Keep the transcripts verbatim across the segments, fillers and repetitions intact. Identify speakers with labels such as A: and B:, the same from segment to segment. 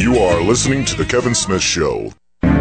A: You are listening to The Kevin Smith Show.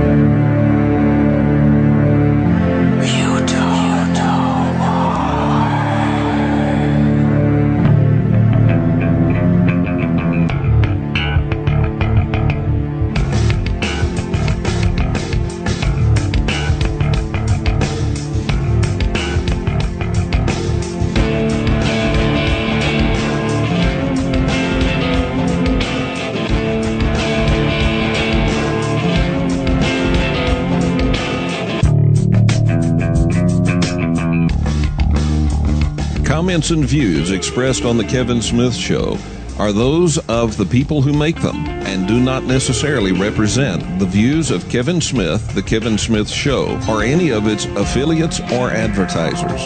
B: Comments and views expressed on The Kevin Smith Show are those of the people who make them and do not necessarily represent the views of Kevin Smith, The Kevin Smith Show, or any of its affiliates or advertisers.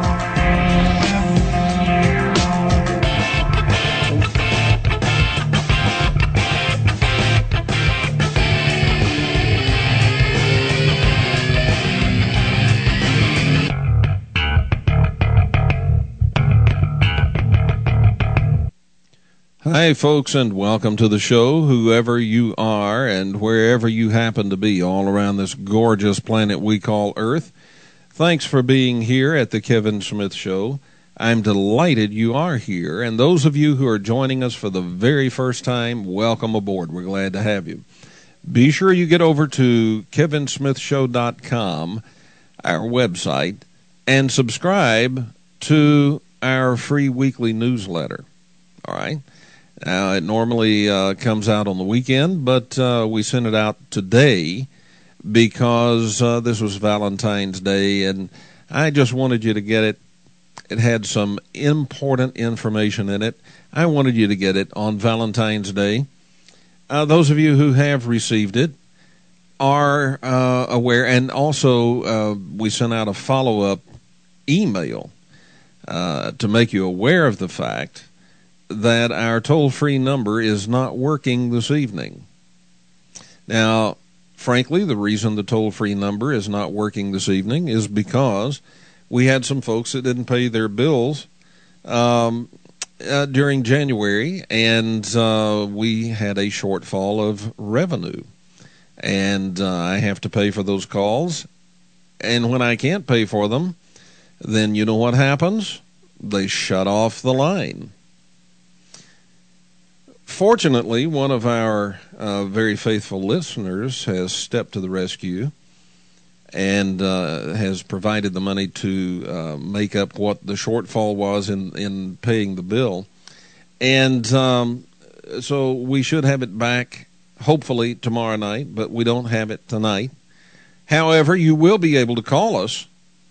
B: Hi, folks, and welcome to the show, whoever you are and wherever you happen to be all around this gorgeous planet we call Earth. Thanks for being here at the Kevin Smith Show. I'm delighted you are here, and those of you who are joining us for the very first time, welcome aboard. We're glad to have you. Be sure you get over to kevin smith show dot com, our website, and subscribe to our free weekly newsletter. All right? Now, it normally uh, comes out on the weekend, but uh, we sent it out today because uh, this was Valentine's Day, and I just wanted you to get it. It had some important information in it. I wanted you to get it on Valentine's Day. Uh, those of you who have received it are uh, aware, and also uh, we sent out a follow-up email uh, to make you aware of the fact that our toll-free number is not working this evening. Now, frankly, the reason the toll-free number is not working this evening is because we had some folks that didn't pay their bills um, uh, during January, and uh, we had a shortfall of revenue. And uh, I have to pay for those calls, and when I can't pay for them, then you know what happens? They shut off the line. Fortunately, one of our uh, very faithful listeners has stepped to the rescue and uh, has provided the money to uh, make up what the shortfall was in, in paying the bill. And um, so we should have it back, hopefully, tomorrow night, but we don't have it tonight. However, you will be able to call us.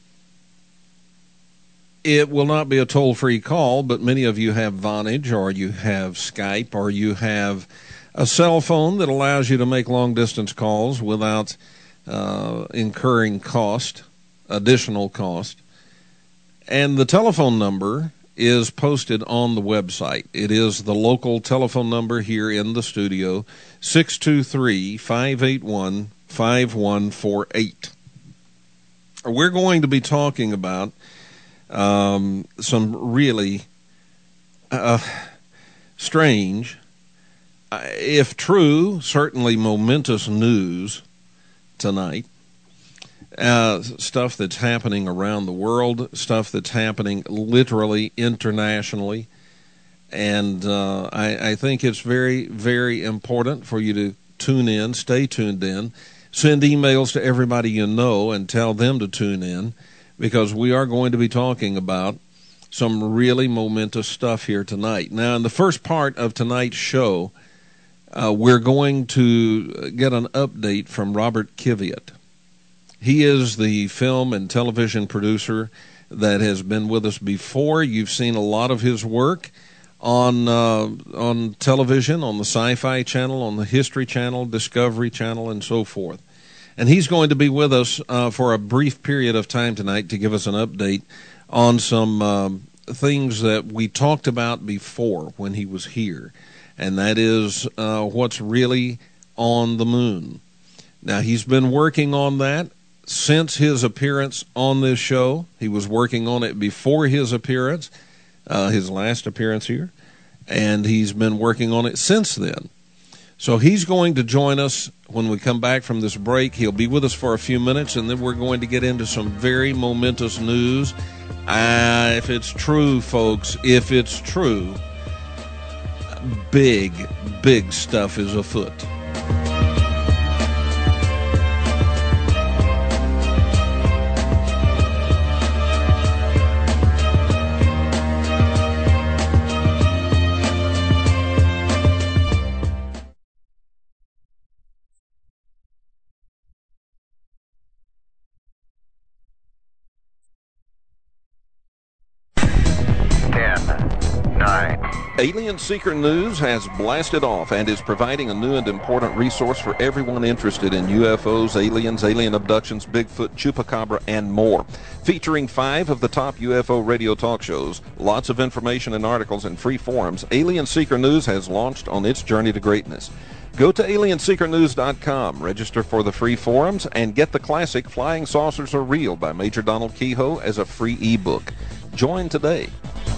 B: It will not be a toll-free call, but many of you have Vonage, or you have Skype, or you have a cell phone that allows you to make long-distance calls without uh, incurring cost, additional cost. And the telephone number is posted on the website. It is the local telephone number here in the studio, six two three, five eight one, five one four eight. We're going to be talking about Um, some really uh, strange, if true, certainly momentous news tonight. Uh, stuff that's happening around the world, stuff that's happening literally internationally. And uh, I, I think it's very, very important for you to tune in, stay tuned in, send emails to everybody you know and tell them to tune in, because we are going to be talking about some really momentous stuff here tonight. Now, in the first part of tonight's show, uh, we're going to get an update from Robert Kiviat. He is the film and television producer that has been with us before. You've seen a lot of his work on uh, on television, on the Sci-Fi Channel, on the History Channel, Discovery Channel, and so forth. And he's going to be with us uh, for a brief period of time tonight to give us an update on some um, things that we talked about before when he was here, and that is uh, what's really on the moon. Now, he's been working on that since his appearance on this show. He was working on it before his appearance, uh, his last appearance here, and he's been working on it since then. So he's going to join us when we come back from this break. He'll be with us for a few minutes, and then we're going to get into some very momentous news. Uh, if it's true, folks, if it's true, big, big stuff is afoot. Alien Seeker News has blasted off and is providing a new and important resource for everyone interested in U F Os, aliens, alien abductions, Bigfoot, Chupacabra, and more. Featuring five of the top U F O radio talk shows, lots of information and articles, and free forums, Alien Seeker News has launched on its journey to greatness. Go to alien seeker news dot com, register for the free forums, and get the classic Flying Saucers Are Real by Major Donald Kehoe as a free ebook. Join today.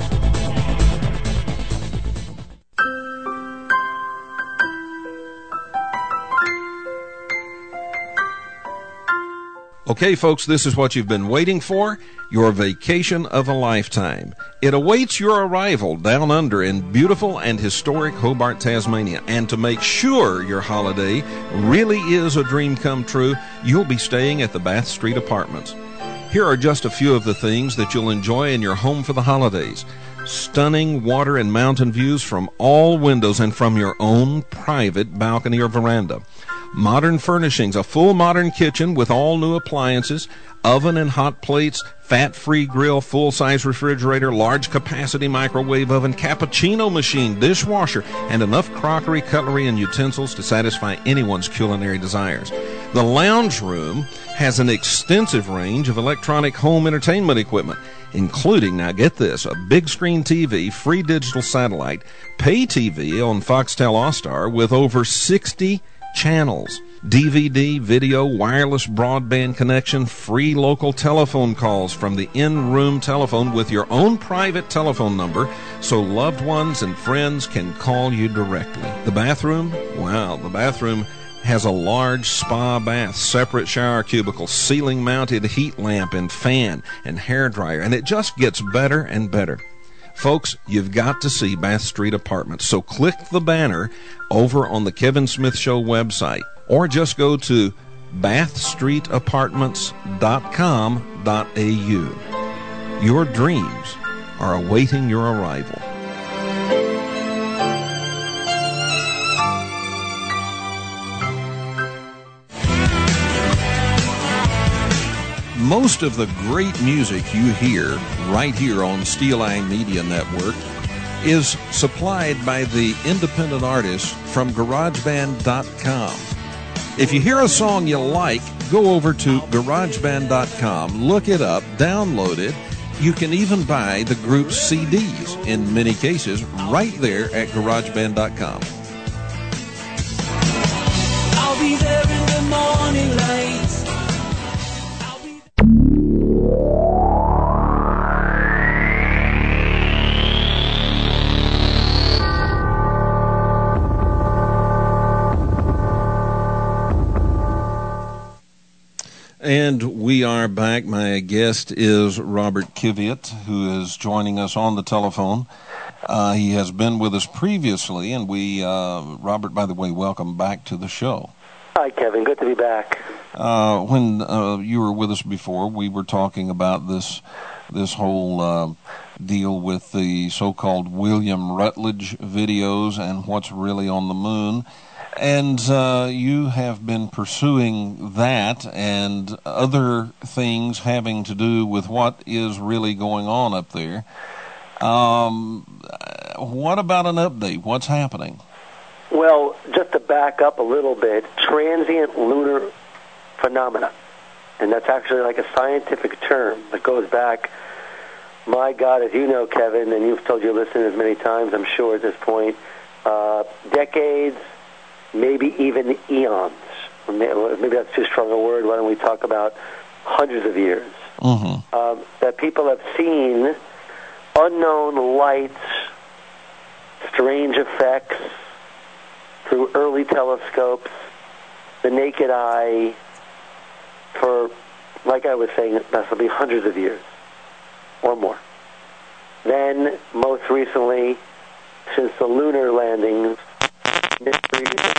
B: Okay, folks, this is what you've been waiting for, your vacation of a lifetime. It awaits your arrival down under in beautiful and historic Hobart, Tasmania. And to make sure your holiday really is a dream come true, you'll be staying at the Bath Street Apartments. Here are just a few of the things that you'll enjoy in your home for the holidays. Stunning water and mountain views from all windows and from your own private balcony or veranda. Modern furnishings, a full modern kitchen with all new appliances, oven and hot plates, fat-free grill, full-size refrigerator, large-capacity microwave oven, cappuccino machine, dishwasher, and enough crockery, cutlery, and utensils to satisfy anyone's culinary desires. The lounge room has an extensive range of electronic home entertainment equipment, including, now get this, a big screen T V, free digital satellite, pay T V on Foxtel All-Star with over sixty channels, D V D, video, wireless broadband connection, free local telephone calls from the in-room telephone with your own private telephone number so loved ones and friends can call you directly. The bathroom? Wow, the bathroom has a large spa bath, separate shower cubicle, ceiling-mounted heat lamp and fan and hair dryer, and it just gets better and better. Folks, you've got to see Bath Street Apartments, so click the banner over on the Kevin Smith Show website, or just go to bath street apartments dot com dot a u. Your dreams are awaiting your arrival. Most of the great music you hear right here on Steel Eye Media Network is supplied by the independent artists from garage band dot com. If you hear a song you like, go over to garage band dot com, look it up, download it. You can even buy the group's C Ds, in many cases, right there at garage band dot com.
C: I'll be there in the morning light.
B: And we are back. My guest is Robert Kiviat, who is joining us on the telephone. Uh, he has been with us previously, and we, uh, Robert, by the way, welcome back to the show.
D: Hi, Kevin. Good to be back.
B: Uh, when uh, you were with us before, we were talking about this this whole uh, deal with the so-called William Rutledge videos and what's really on the moon. And uh, you have been pursuing that and other things having to do with what is really going on up there. Um, what about an update? What's happening?
D: Well, just to back up a little bit, transient lunar phenomena. And that's actually like a scientific term that goes back, my God, as you know, Kevin, and you've told your listeners many times, I'm sure at this point, uh, decades, maybe even eons. Maybe that's too strong a word. Why don't we talk about hundreds of years?
B: Mm-hmm.
D: Um, that people have seen unknown lights, strange effects, through early telescopes, the naked eye, for, like I was saying, that will be hundreds of years or more. Then, most recently, since the lunar landings, mysteries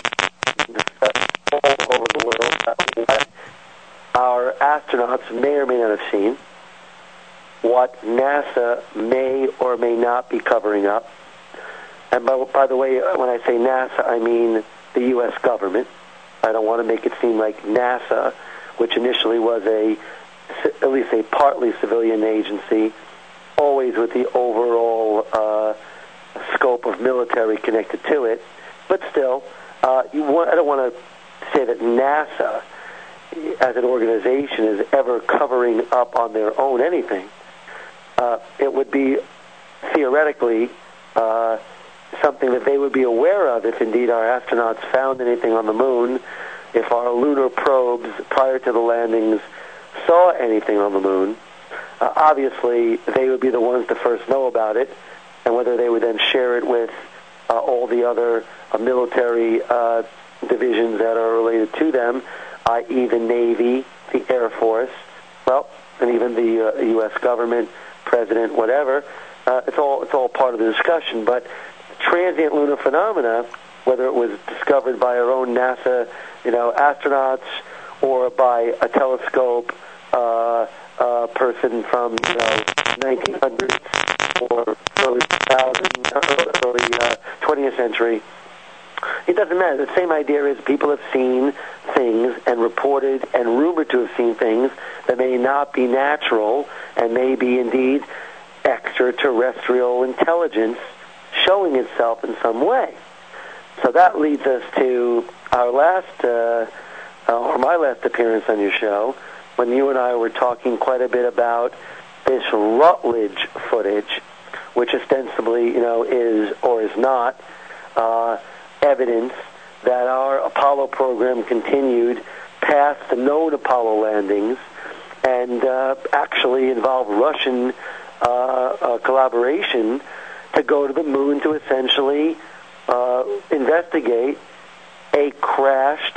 D: all over the world what our astronauts may or may not have seen, what NASA may or may not be covering up. And by, by the way, when I say NASA, I mean the U S government. I don't want to make it seem like NASA, which initially was a, at least a partly civilian agency, always with the overall uh, scope of military connected to it. But still, uh, you want, I don't want to say that NASA, as an organization, is ever covering up on their own anything. Uh, it would be theoretically uh, something that they would be aware of if indeed our astronauts found anything on the moon, if our lunar probes prior to the landings saw anything on the moon. Uh, obviously, they would be the ones to first know about it, and whether they would then share it with uh, all the other uh, military uh, divisions that are related to them, that is the Navy, the Air Force, well, and even the uh, U S government, president, whatever. Uh, it's all it's all part of the discussion. But transient lunar phenomena, whether it was discovered by our own NASA, you know, astronauts, or by a telescope uh, uh, person from you know nineteen hundreds or early two thousand, early uh, twentieth century. It doesn't matter. The same idea is people have seen things and reported and rumored to have seen things that may not be natural and may be indeed extraterrestrial intelligence showing itself in some way. So that leads us to our last, uh, uh, or my last appearance on your show, when you and I were talking quite a bit about this Rutledge footage, which ostensibly, you know, is or is not uh, evidence that our Apollo program continued past the known Apollo landings and uh, actually involved Russian uh, uh, collaboration to go to the moon to essentially uh, investigate a crashed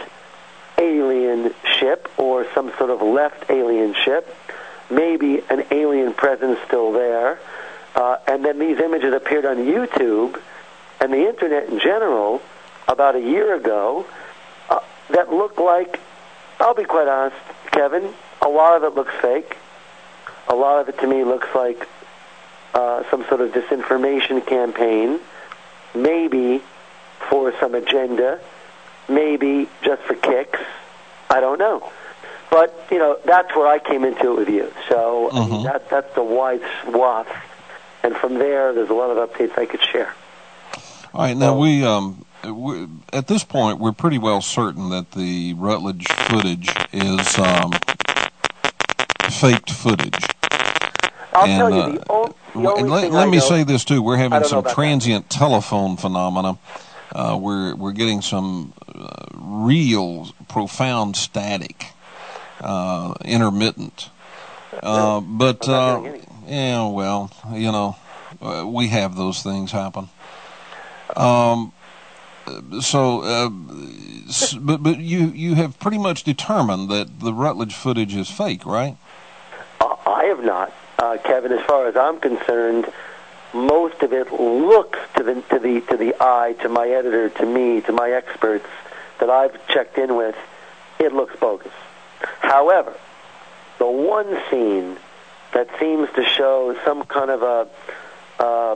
D: alien ship or some sort of left alien ship, maybe an alien presence still there. Uh, and then these images appeared on YouTube and the Internet in general about a year ago uh, that looked like, I'll be quite honest, Kevin, a lot of it looks fake. A lot of it to me looks like uh, some sort of disinformation campaign, maybe for some agenda, maybe just for kicks. I don't know. But, you know, that's where I came into it with you. So
B: Mm-hmm.
D: I mean, that, that's the wide swath. And from there, there's a lot of updates I could share.
B: All right, now we, um, we, at this point, we're pretty well certain that the Rutledge footage is um, faked footage.
D: I'll
B: and,
D: tell you,
B: uh,
D: the, o- the
B: w-
D: only
B: let,
D: thing
B: let
D: I
B: me
D: know,
B: say this, too. We're
D: I
B: having
D: don't know
B: some
D: about
B: transient telephone phenomena. Uh, we're, we're getting some uh, real profound static, uh, intermittent. Uh, but,
D: I'm not
B: uh,
D: getting
B: yeah, well, you know, uh, we have those things happen. Um, so, uh, s- but but you you have pretty much determined that the Rutledge footage is fake, right?
D: Uh, I have not, uh, Kevin. As far as I'm concerned, most of it looks to the to the to the eye, to my editor, to me, to my experts that I've checked in with. It looks bogus. However, the one scene that seems to show some kind of a uh,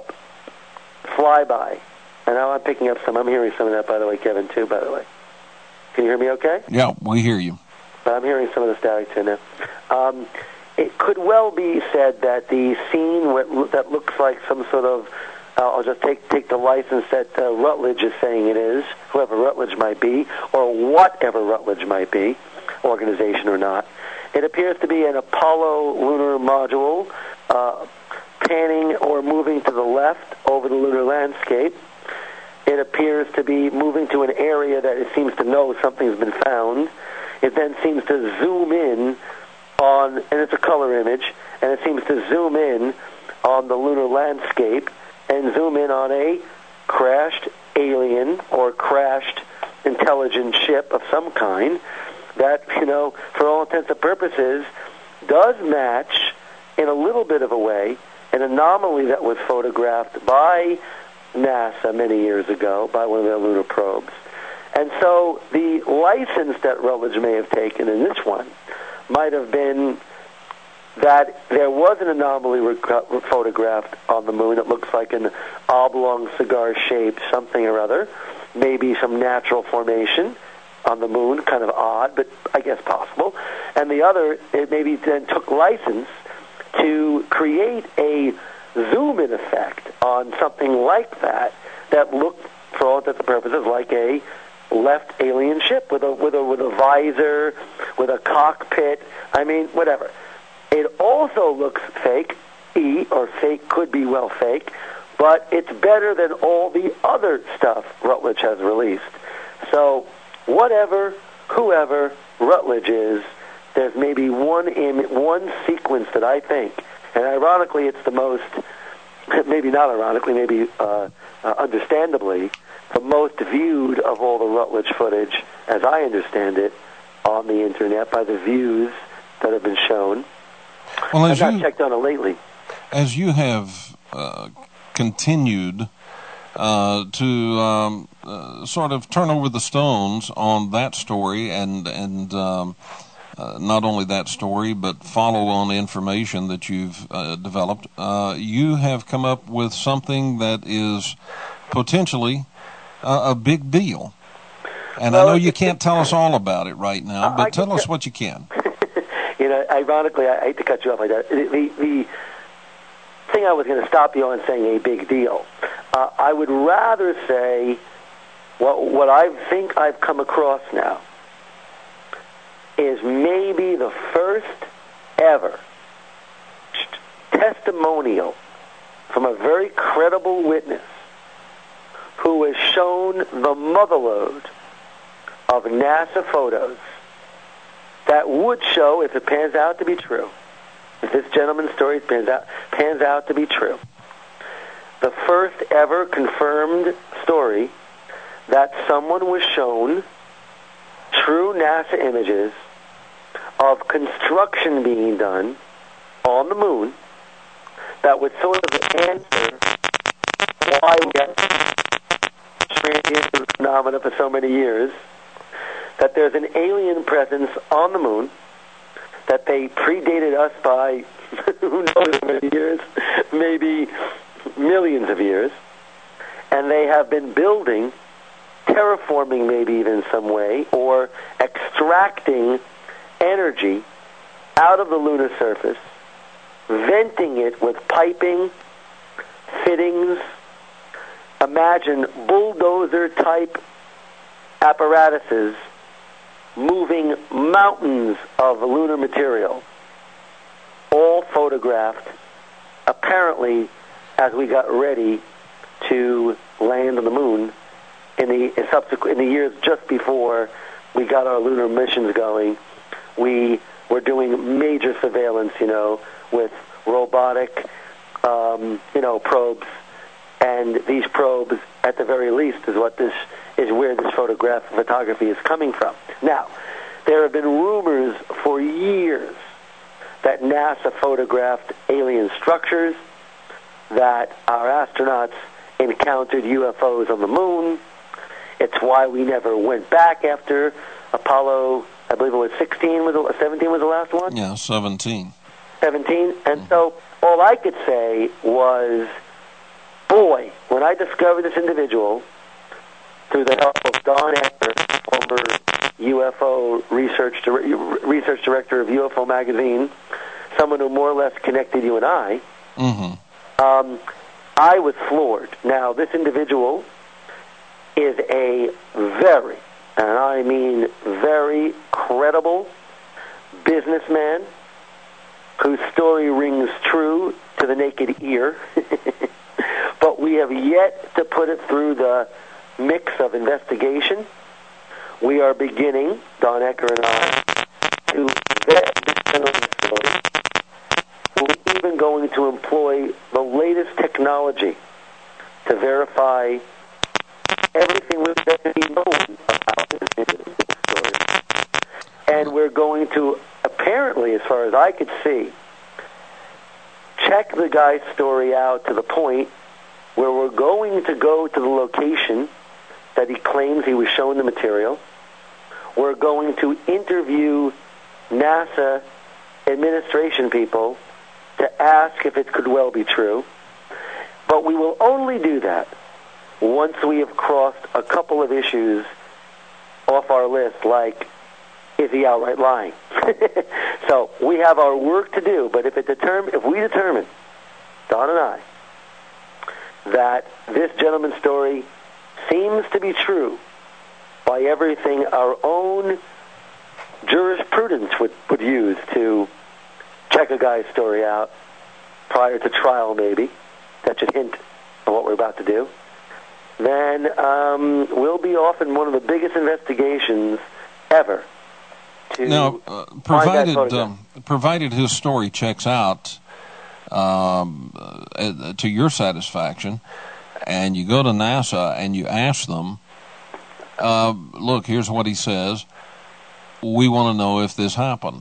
D: flyby. And now I'm picking up some. I'm hearing some of that, by the way, Kevin, too, by the way. Can you hear me okay?
B: Yeah, we hear you.
D: I'm hearing some of the static, too, now. Um, it could well be said that the scene what, that looks like some sort of, uh, I'll just take take the license that uh, Rutledge is saying it is, whoever Rutledge might be, or whatever Rutledge might be, organization or not. It appears to be an Apollo lunar module uh, panning or moving to the left over the lunar landscape. It appears to be moving to an area that it seems to know something's been found. It then seems to zoom in on, and it's a color image, and it seems to zoom in on the lunar landscape and zoom in on a crashed alien or crashed intelligent ship of some kind that, you know, for all intents and purposes, does match in a little bit of a way an anomaly that was photographed by NASA many years ago by one of their lunar probes. And so the license that Rutledge may have taken in this one might have been that there was an anomaly rec- photographed on the moon that looks like an oblong cigar-shaped something or other, maybe some natural formation on the moon, kind of odd, but I guess possible. And the other, it maybe then took license to create a zoom-in effect on something like that that looked, for all intents and purposes, like a left alien ship with a with a with a visor, with a cockpit. I mean, whatever. It also looks fake, e or fake could be well fake, but it's better than all the other stuff Rutledge has released. So, whatever, whoever Rutledge is, there's maybe one in one sequence that I think, and ironically, it's the most, maybe not ironically, maybe uh, uh, understandably, the most viewed of all the Rutledge footage, as I understand it, on the internet by the views that have been shown.
B: Well, as
D: I've not
B: you,
D: checked on it lately.
B: As you have uh, continued uh, to um, uh, sort of turn over the stones on that story, and and um, uh, not only that story, but follow on the information that you've uh, developed, uh, you have come up with something that is potentially uh, a big deal. And
D: well,
B: I know you can't tell us all about it right now, but tell us what you can.
D: You know, ironically, I hate to cut you off like that. The, the, the thing I was going to stop you on saying a big deal, uh, I would rather say what, what I think I've come across now is maybe the first ever testimonial from a very credible witness who has shown the motherlode of NASA photos that would show, if it pans out to be true, if this gentleman's story pans out, pans out to be true, the first ever confirmed story that someone was shown true NASA images of construction being done on the moon that would sort of answer why we have transient phenomena for so many years, that there's an alien presence on the moon, that they predated us by who knows how many years, maybe millions of years, and they have been building, terraforming maybe even in some way, or extracting energy out of the lunar surface, venting it with piping, fittings. Imagine bulldozer-type apparatuses moving mountains of lunar material, all photographed, apparently, as we got ready to land on the moon in the in subsequent in the years just before we got our lunar missions going. We were doing major surveillance, you know, with robotic, um, you know, probes, and these probes, at the very least, is what this is where this photograph photography is coming from. Now, there have been rumors for years that NASA photographed alien structures, that our astronauts encountered U F Os on the moon. It's why we never went back after Apollo, I believe it was sixteen, was it, seventeen was the last one?
B: Yeah, seventeen.
D: seventeen. And
B: Mm-hmm.
D: so all I could say was, boy, when I discovered this individual, through the help of Don Ecker, former U F O research research director of U F O magazine, someone who more or less connected you and I,
B: Mm-hmm.
D: um, I was floored. Now, this individual is a very, and I mean very credible businessman whose story rings true to the naked ear. But we have yet to put it through the mix of investigation. We are beginning, Don Ecker and I, to vet this gentleman's story. We're even going to employ the latest technology to verify everything that can be known about this story. And we're going to, apparently, as far as I could see, check the guy's story out to the point where we're going to go to the location that he claims he was shown the material. We're going to interview NASA administration people to ask if it could well be true. But we will only do that once we have crossed a couple of issues off our list, like, is he outright lying? So we have our work to do, but if it determine, if we determine, Don and I, that this gentleman's story seems to be true by everything our own jurisprudence would, would use to check a guy's story out prior to trial, maybe, that should hint at what we're about to do, then um, we'll be off in one of the biggest investigations ever. To
B: now, uh, provided um, provided his story checks out um, uh, to your satisfaction, and you go to NASA and you ask them, uh, look, here's what he says. We want to know if this happened,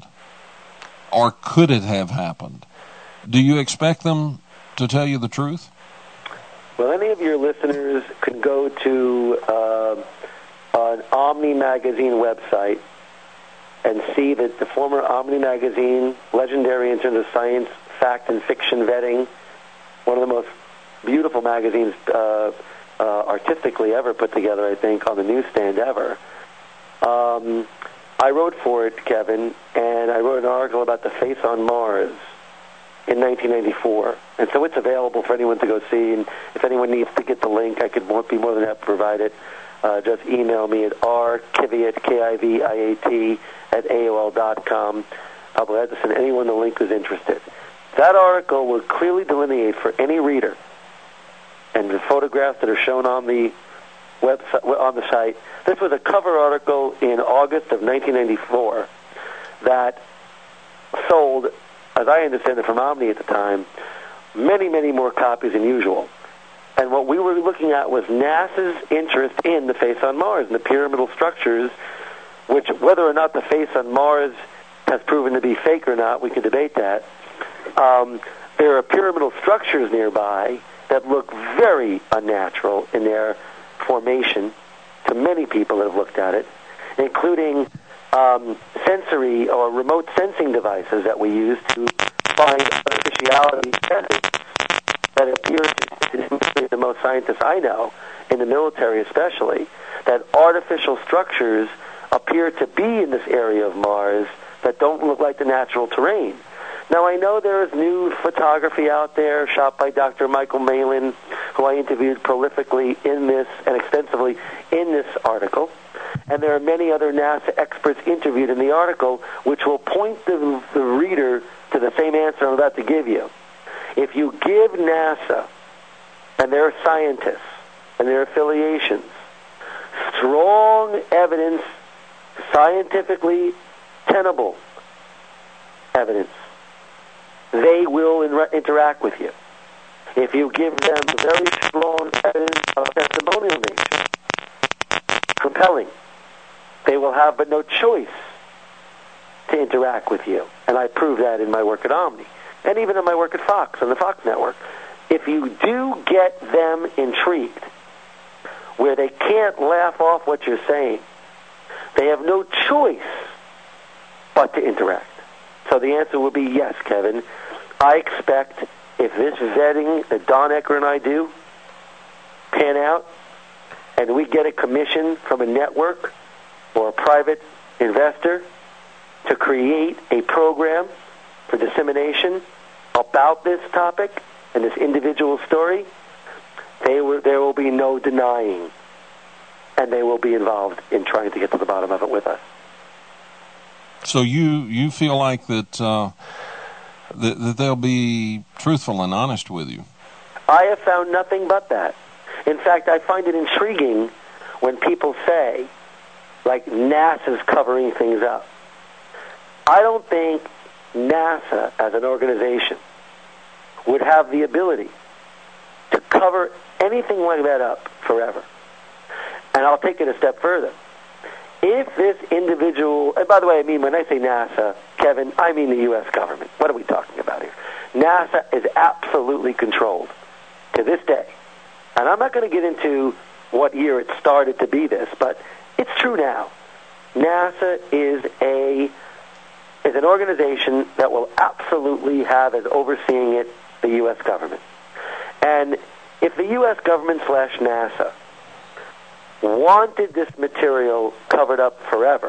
B: or could it have happened? Do you expect them to tell you the truth?
D: Well, any of your listeners can go to uh, an Omni Magazine website and see that the former Omni Magazine, legendary in terms of science, fact, and fiction vetting, one of the most beautiful magazines uh, uh, artistically ever put together, I think, on the newsstand ever. Um, I wrote for it, Kevin, and I wrote an article about the face on Mars in nineteen ninety-four. And so it's available for anyone to go see, and if anyone needs to get the link, I could be more than happy to provide it. Uh, just email me at rkiviat, K I V I A T, at A O L dot com. I'll be glad to send anyone the link who's interested. That article will clearly delineate for any reader, and the photographs that are shown on the website, on the site. This was a cover article in August of nineteen ninety-four that sold, as I understand it from Omni at the time, many, many more copies than usual. And what we were looking at was NASA's interest in the face on Mars and the pyramidal structures, which, whether or not the face on Mars has proven to be fake or not, we can debate that. Um, there are pyramidal structures nearby that look very unnatural in their formation to many people that have looked at it, including um, sensory or remote sensing devices that we use to find artificiality that appear to the most scientists I know, in the military especially, that artificial structures appear to be in this area of Mars that don't look like the natural terrain. Now, I know there is new photography out there shot by Doctor Michael Malin, who I interviewed prolifically in this and extensively in this article. And there are many other NASA experts interviewed in the article, which will point the, the reader to the same answer I'm about to give you. If you give NASA and their scientists and their affiliations strong evidence, scientifically tenable evidence, they will in- interact with you. If you give them very strong evidence of testimonial nature, compelling, they will have but no choice to interact with you. And I prove that in my work at Omni, and even in my work at Fox, on the Fox network. If you do get them intrigued, where they can't laugh off what you're saying, they have no choice but to interact. So the answer would be yes, Kevin. I expect if this vetting that Don Ecker and I do pan out, and we get a commission from a network or a private investor to create a program for dissemination about this topic and this individual story, they were, there will be no denying, and they will be involved in trying to get to the bottom of it with us.
B: So you, you feel like that, uh, that that they'll be truthful and honest with you?
D: I have found nothing but that. In fact, I find it intriguing when people say, like, NASA's covering things up. I don't think NASA, as an organization, would have the ability to cover anything like that up forever. And I'll take it a step further. If this individual, and by the way, I mean, when I say NASA, Kevin, I mean the U S government. What are we talking about here? NASA is absolutely controlled to this day. And I'm not going to get into what year it started to be this, but it's true now. NASA is a is an organization that will absolutely have as overseeing it the U S government. And if the U S government slash NASA wanted this material covered up forever,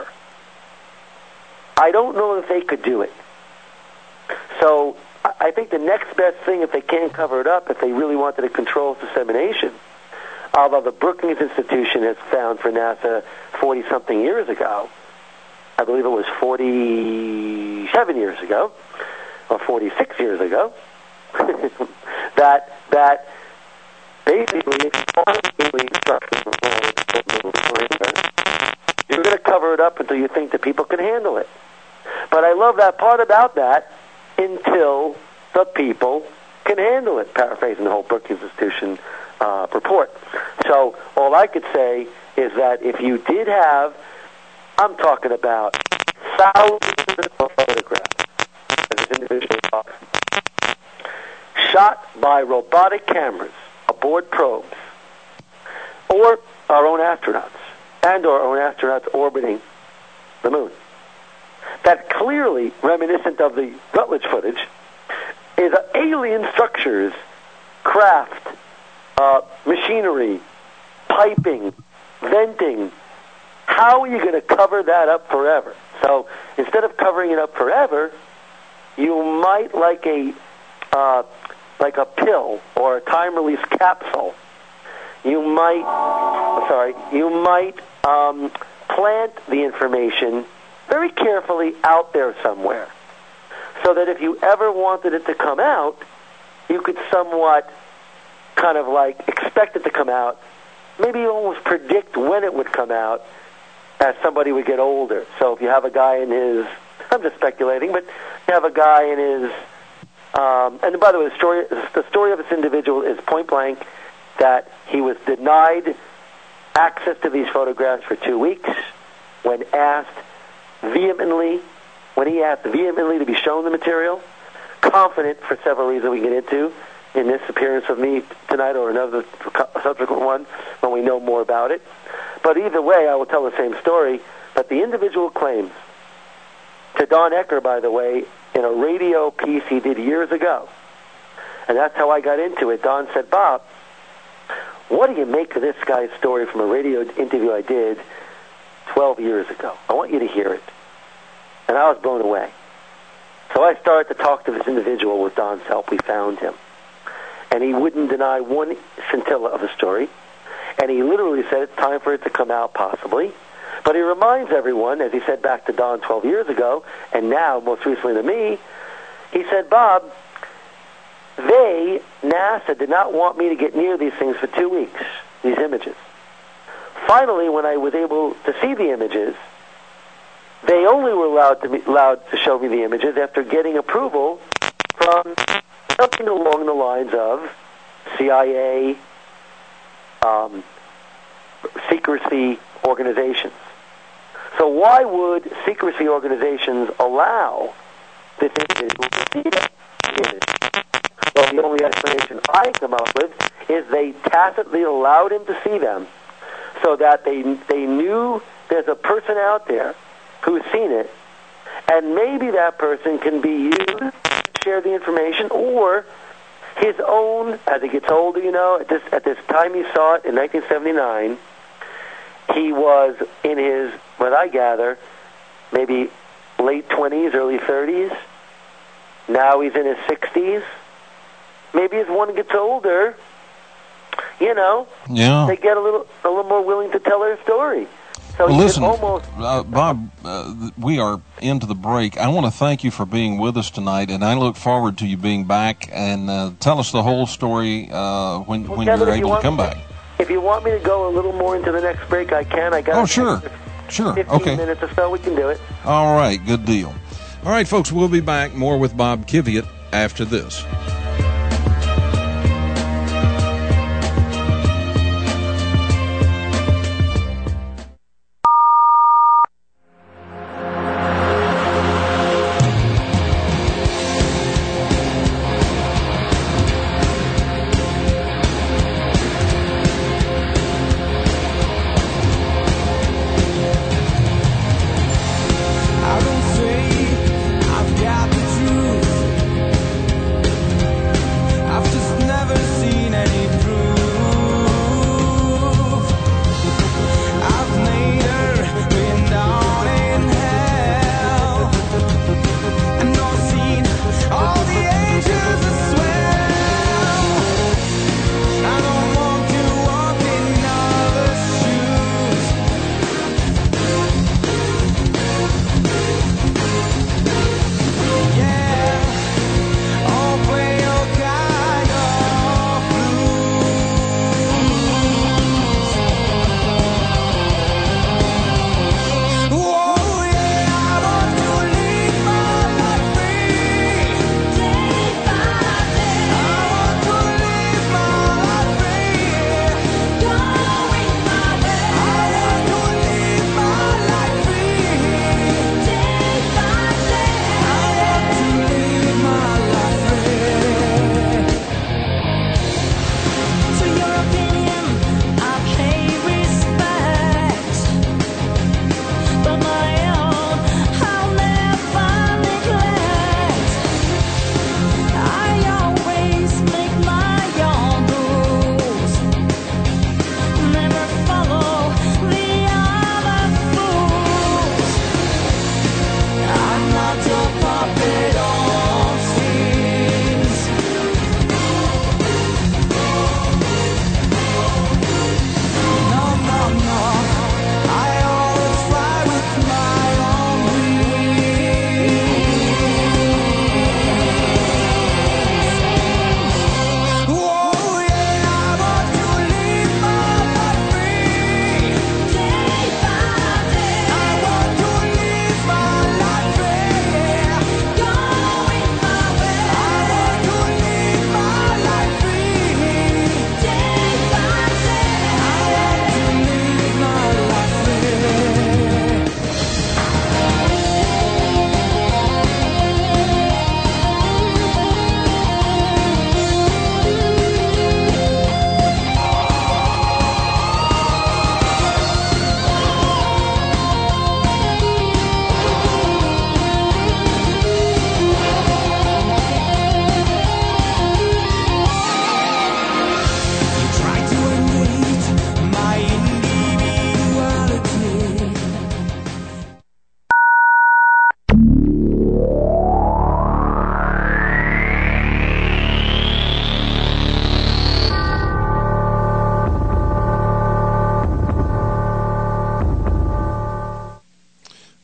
D: I don't know if they could do it. So I think the next best thing, if they can't cover it up, if they really wanted to control dissemination, although the Brookings Institution has found for NASA forty-something years ago, I believe it was forty-seven years ago, or forty-six years ago, that that basically you're going to cover it up until you think that people can handle it. But I love that part about that, until the people can handle it, paraphrasing the whole Brookings Institution uh, report. So all I could say is that if you did have, I'm talking about thousands of photographs of this individual shot by robotic cameras aboard probes, or our own astronauts, and our own astronauts orbiting the moon, that clearly reminiscent of the Rutledge footage, is alien structures, craft, uh, machinery, piping, venting. How are you going to cover that up forever? So instead of covering it up forever, you might, like a uh, like a pill or a time-release capsule, you might, sorry, you might um, plant the information very carefully out there somewhere, so that if you ever wanted it to come out, you could somewhat kind of like expect it to come out, maybe almost predict when it would come out as somebody would get older. So if you have a guy in his, I'm just speculating, but you have a guy in his, um, and by the way, the story, the story of this individual is point blank, that he was denied access to these photographs for two weeks when asked vehemently, when he asked vehemently to be shown the material, confident for several reasons we get into in this appearance of me tonight or another subsequent one when we know more about it. But either way, I will tell the same story. But the individual claims to Don Ecker, by the way, in a radio piece he did years ago, and that's how I got into it. Don said, Bob, what do you make of this guy's story from a radio interview I did twelve years ago? I want you to hear it. And I was blown away. So I started to talk to this individual. With Don's help, we found him. And he wouldn't deny one scintilla of the story. And he literally said it's time for it to come out, possibly. But he reminds everyone, as he said back to Don twelve years ago, and now, most recently to me, he said, Bob, they, NASA, did not want me to get near these things for two weeks, these images. Finally, when I was able to see the images, they only were allowed to, be, allowed to show me the images after getting approval from something along the lines of C I A, um, secrecy organizations. So why would secrecy organizations allow this individual to see the image? Well, the only explanation I come up with is they tacitly allowed him to see them so that they they knew there's a person out there who's seen it, and maybe that person can be used to share the information, or his own, as he gets older, you know, at this, at this time he saw it in nineteen seventy-nine, he was in his, what I gather, maybe late twenties, early thirties. Now he's in his sixties. Maybe as one gets older, you know,
B: yeah,
D: they get a little a little more willing to tell their story. So
B: well, listen,
D: almost,
B: uh, Bob, uh, we are into the break. I want to thank you for being with us tonight, and I look forward to you being back. And uh, tell us the whole story uh, when
D: well,
B: when
D: Kevin,
B: you're able
D: you
B: to come
D: me,
B: back.
D: If you want me to go a little more into the next break, I can. I got
B: oh, sure, sure,
D: fifteen
B: okay.
D: minutes or so, we can do it.
B: All right, good deal. All right, folks, we'll be back more with Bob Kiviat after this.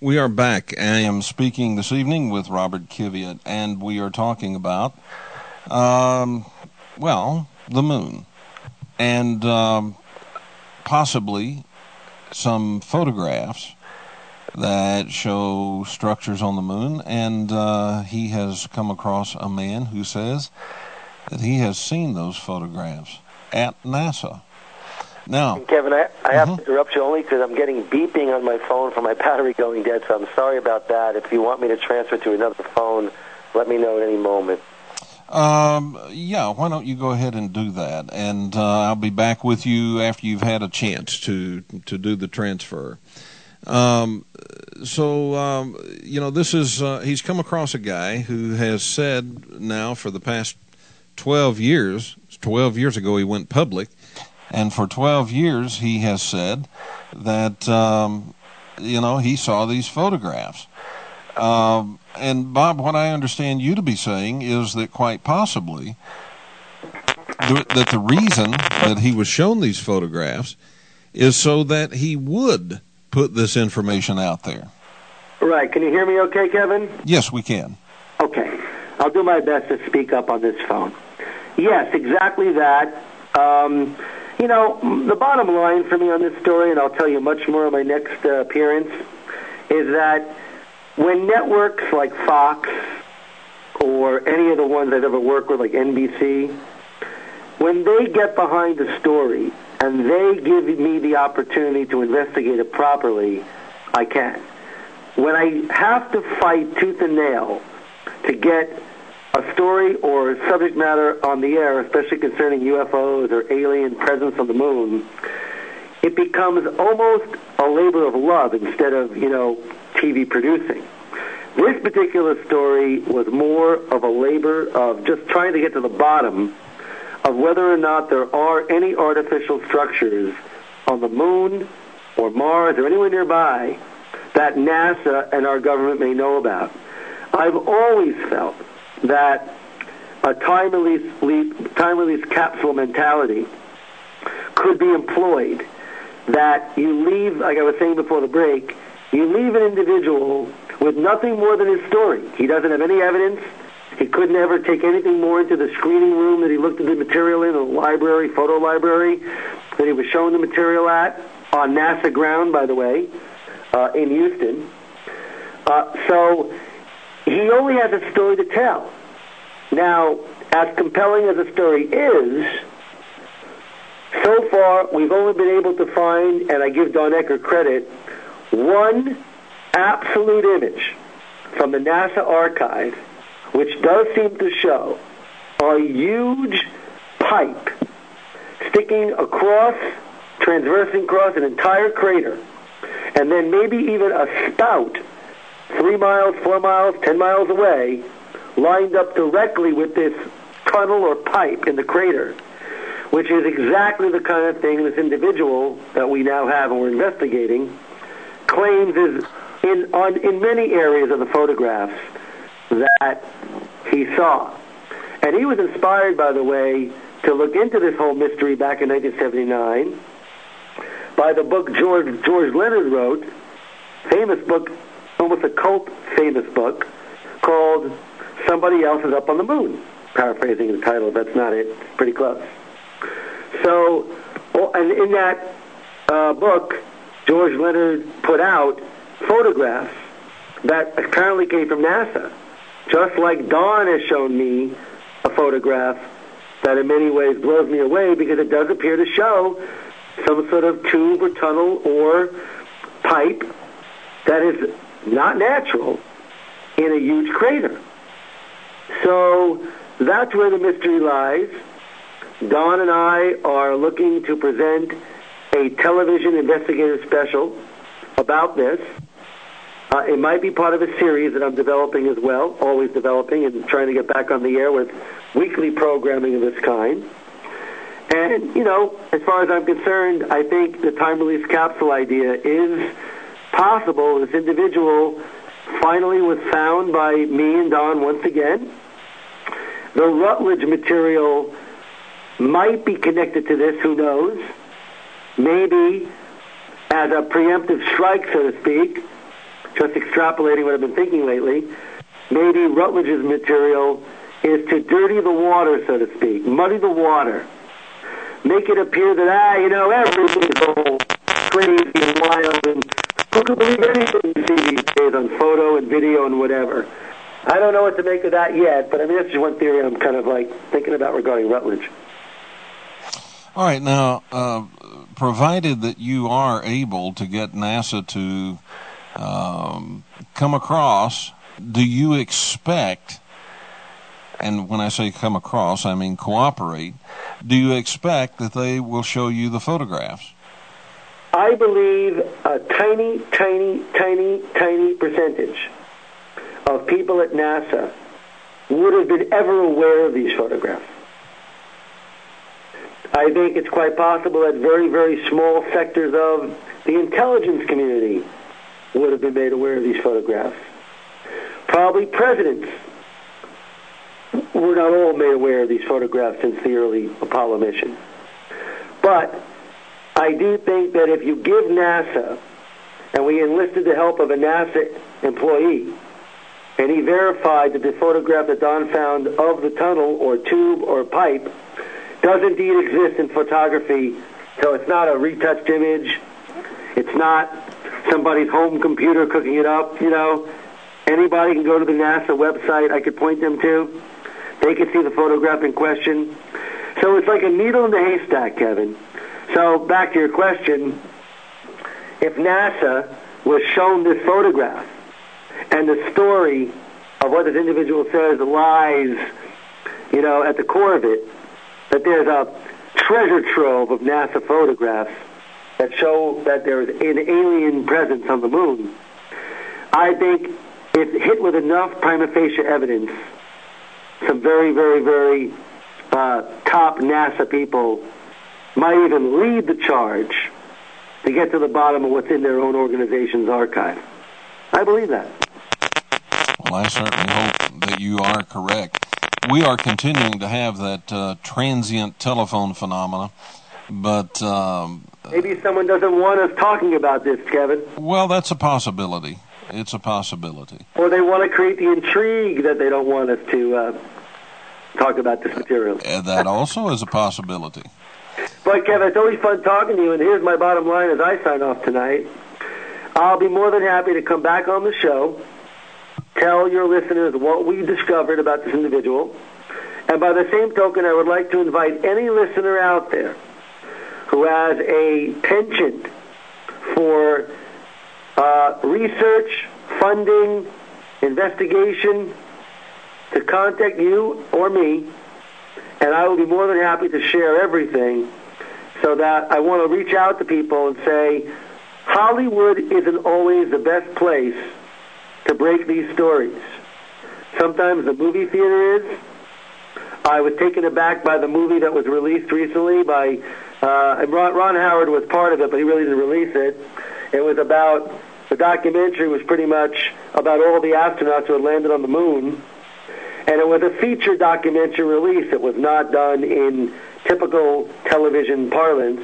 B: We are back. I am speaking this evening with Robert Kiviat, and we are talking about, um, well, the moon, and um, possibly some photographs that show structures on the moon, and uh, he has come across a man who says that he has seen those photographs at NASA. Now,
D: Kevin, I, I have
B: uh-huh.
D: to interrupt you only because I'm getting beeping on my phone from my battery going dead, so I'm sorry about that. If you want me to transfer to another phone, let me know at any moment.
B: Um, yeah, why don't you go ahead and do that, and uh, I'll be back with you after you've had a chance to to do the transfer. Um, so, um, you know, this is, uh, he's come across a guy who has said now for the past twelve years, twelve years ago he went public, and for twelve years he has said that, um, you know, he saw these photographs. Um, and Bob, what I understand you to be saying is that quite possibly th- that the reason that he was shown these photographs is so that he would put this information out there.
D: Right. Can you hear me okay, Kevin?
B: Yes, we can.
D: Okay. I'll do my best to speak up on this phone. Yes, exactly that. Um, you know, the bottom line for me on this story, and I'll tell you much more on my next uh, appearance, is that when networks like Fox or any of the ones I've ever worked with, like N B C, when they get behind a story and they give me the opportunity to investigate it properly, I can. When I have to fight tooth and nail to get a story or subject matter on the air, especially concerning U F Os or alien presence on the moon, it becomes almost a labor of love instead of, you know, T V producing. This particular story was more of a labor of just trying to get to the bottom of whether or not there are any artificial structures on the moon or Mars or anywhere nearby that NASA and our government may know about. I've always felt that a time-release time-release capsule mentality could be employed, that you leave, like I was saying before the break, you leave an individual with nothing more than his story. He doesn't have any evidence. He couldn't ever take anything more into the screening room that he looked at the material in, the library, photo library, that he was shown the material at, on NASA ground, by the way, uh, in Houston. Uh, so he only has a story to tell. Now, as compelling as the story is, so far we've only been able to find, and I give Don Ecker credit, one absolute image from the NASA archive, which does seem to show a huge pipe sticking across, transversing across an entire crater, and then maybe even a spout three miles, four miles, ten miles away, lined up directly with this tunnel or pipe in the crater, which is exactly the kind of thing this individual that we now have and we're investigating claims is in on in many areas of the photographs that he saw. And he was inspired, by the way, to look into this whole mystery back in nineteen seventy-nine by the book George George Leonard wrote, famous book, almost a cult famous book, called Somebody Else is Up on the Moon. Paraphrasing the title, if that's not it, it's pretty close. So, and in that uh, book, George Leonard put out photographs that apparently came from NASA. Just like Don has shown me a photograph that in many ways blows me away because it does appear to show some sort of tube or tunnel or pipe that is not natural in a huge crater. So that's where the mystery lies. Don and I are looking to present a television investigative special about this. Uh, it might be part of a series that I'm developing as well, always developing and trying to get back on the air with weekly programming of this kind. And, you know, as far as I'm concerned, I think the time-release capsule idea is possible. This individual finally was found by me and Don once again. The Rutledge material might be connected to this, who knows? Maybe as a preemptive strike, so to speak, just extrapolating what I've been thinking lately, maybe Rutledge's material is to dirty the water, so to speak, muddy the water, make it appear that, ah, you know, everything's all crazy and wild, and who can believe anything you see these days on photo and video and whatever. I don't know what to make of that yet, but I mean, that's just one theory I'm kind of like thinking about regarding Rutledge.
B: All right, now, uh, provided that you are able to get NASA to um, come across, do you expect, and when I say come across, I mean cooperate, do you expect that they will show you the photographs?
D: I believe a tiny, tiny, tiny, tiny percentage of people at NASA would have been ever aware of these photographs. I think it's quite possible that very, very small sectors of the intelligence community would have been made aware of these photographs. Probably presidents were not all made aware of these photographs since the early Apollo mission. But I do think that if you give NASA, and we enlisted the help of a NASA employee, and he verified that the photograph that Don found of the tunnel or tube or pipe does indeed exist in photography, so it's not a retouched image, it's not somebody's home computer cooking it up, you know. Anybody can go to the NASA website I could point them to. They can see the photograph in question. So it's like a needle in the haystack, Kevin. So back to your question, if NASA was shown this photograph and the story of what this individual says lies, you know, at the core of it, that there's a treasure trove of NASA photographs that show that there is an alien presence on the moon, I think if hit with enough prima facie evidence, some very, very, very uh, top NASA people might even lead the charge to get to the bottom of what's in their own organization's archive. I believe that.
B: Well, I certainly hope that you are correct. We are continuing to have that uh, transient telephone phenomena, but... Um,
D: Maybe someone doesn't want us talking about this, Kevin.
B: Well, that's a possibility. It's a possibility.
D: Or they want to create the intrigue that they don't want us to uh, talk about this material.
B: Uh, that also is a possibility.
D: But, Kevin, it's always fun talking to you, and here's my bottom line as I sign off tonight. I'll be more than happy to come back on the show, tell your listeners what we discovered about this individual, and by the same token, I would like to invite any listener out there who has a penchant for uh, research, funding, investigation, to contact you or me, and I will be more than happy to share everything, so that I want to reach out to people and say, Hollywood isn't always the best place to break these stories. Sometimes the movie theater is. I was taken aback by the movie that was released recently by, uh, and Ron, Ron Howard was part of it, but he really didn't release it. It was about, the documentary was pretty much about all the astronauts who had landed on the moon. And it was a feature documentary release. It was not done in typical television parlance.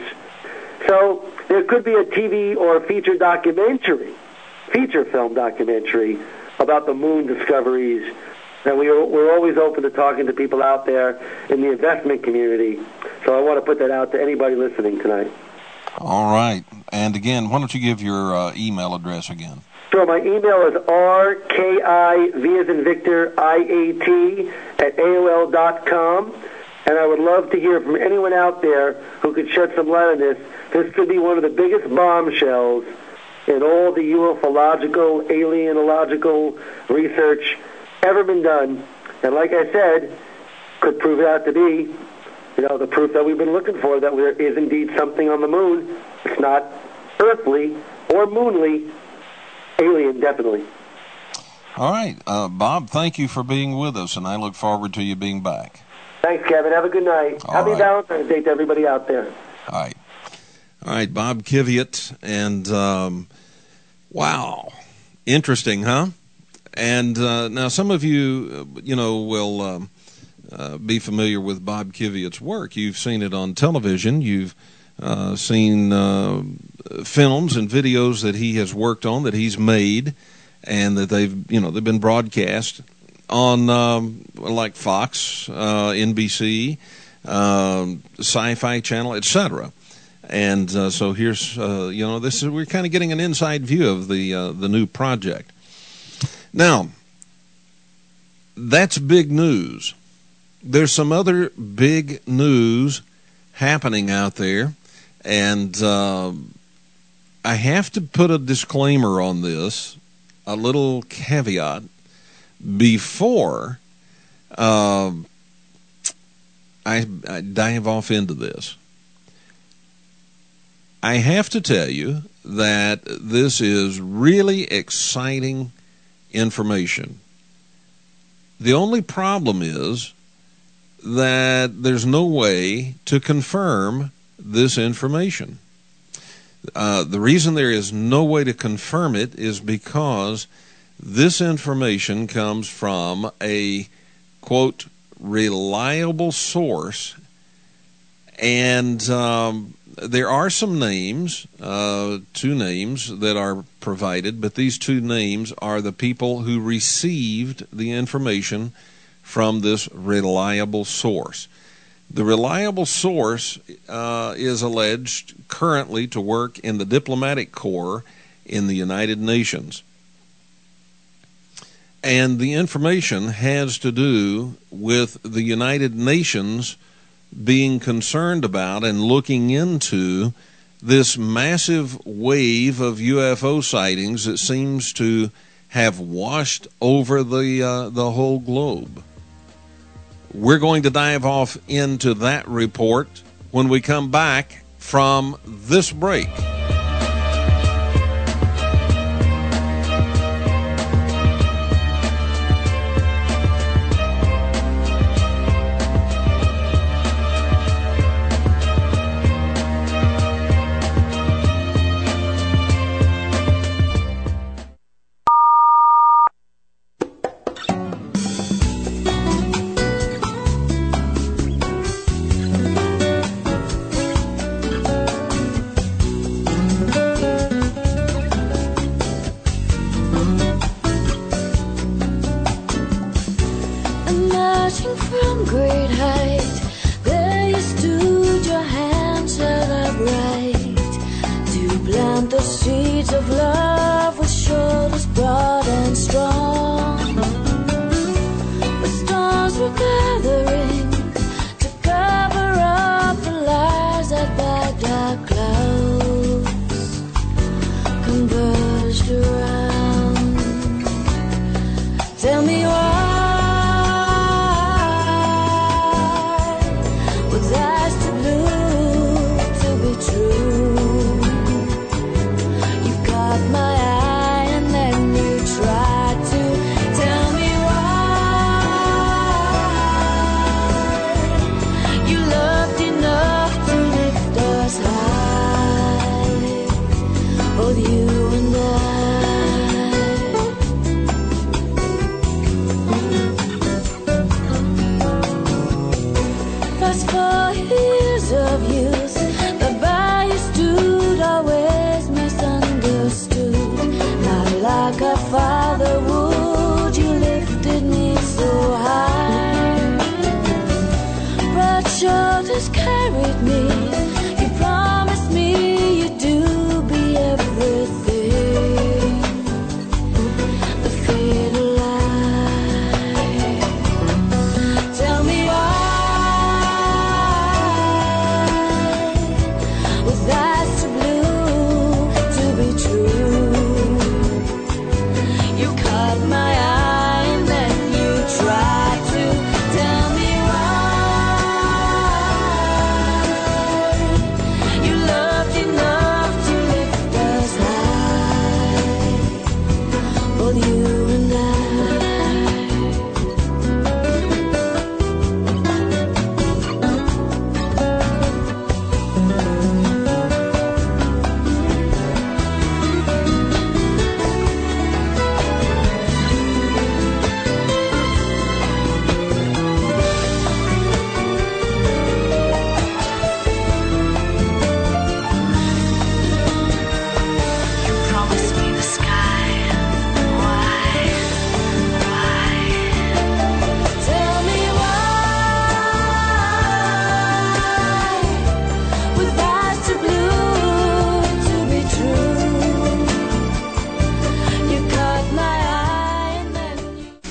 D: So there could be a T V or a feature documentary, feature film documentary about the moon discoveries. And we are, we're always open to talking to people out there in the investment community. So I want to put that out to anybody listening tonight.
B: All right. And again, why don't you give your uh, email address again?
D: Sure, my email is R K I V as in Victor, I A T at A O L dot com. And I would love to hear from anyone out there who could shed some light on this. This could be one of the biggest bombshells in all the ufological, alienological research ever been done. And like I said, could prove it out to be, you know, the proof that we've been looking for, that there is indeed something on the moon. It's not earthly or moonly. Alien, definitely.
B: All right. Uh, Bob, thank you for being with us, and I look forward to you being back.
D: Thanks, Kevin. Have a good night.
B: All
D: Happy
B: right.
D: Valentine's Day to everybody out there.
B: All right. All right, Bob Kiviat. And, um, wow, interesting, huh? And uh, now some of you, uh, you know, will um, uh, be familiar with Bob Kiviat's work. You've seen it on television. You've uh, seen uh, films and videos that he has worked on, that he's made. and that they've, you know, they've been broadcast on um, like Fox, uh, N B C, um, Sci-Fi Channel, et cetera. And uh, so here's, uh, you know, this is we're kind of getting an inside view of the uh, the new project. Now, that's big news. There's some other big news happening out there, and uh, I have to put a disclaimer on this, a little caveat, before uh, I, I dive off into this. I have to tell you that this is really exciting information. The only problem is that there's no way to confirm this information. Uh, the reason there is no way to confirm it is because this information comes from a, quote, reliable source, and um, there are some names, uh, two names that are provided, but these two names are the people who received the information from this reliable source. The reliable source uh, is alleged currently to work in the diplomatic corps in the United Nations. And the information has to do with the United Nations being concerned about and looking into this massive wave of U F O sightings that seems to have washed over the uh, the whole globe. We're going to dive off into that report when we come back from this break.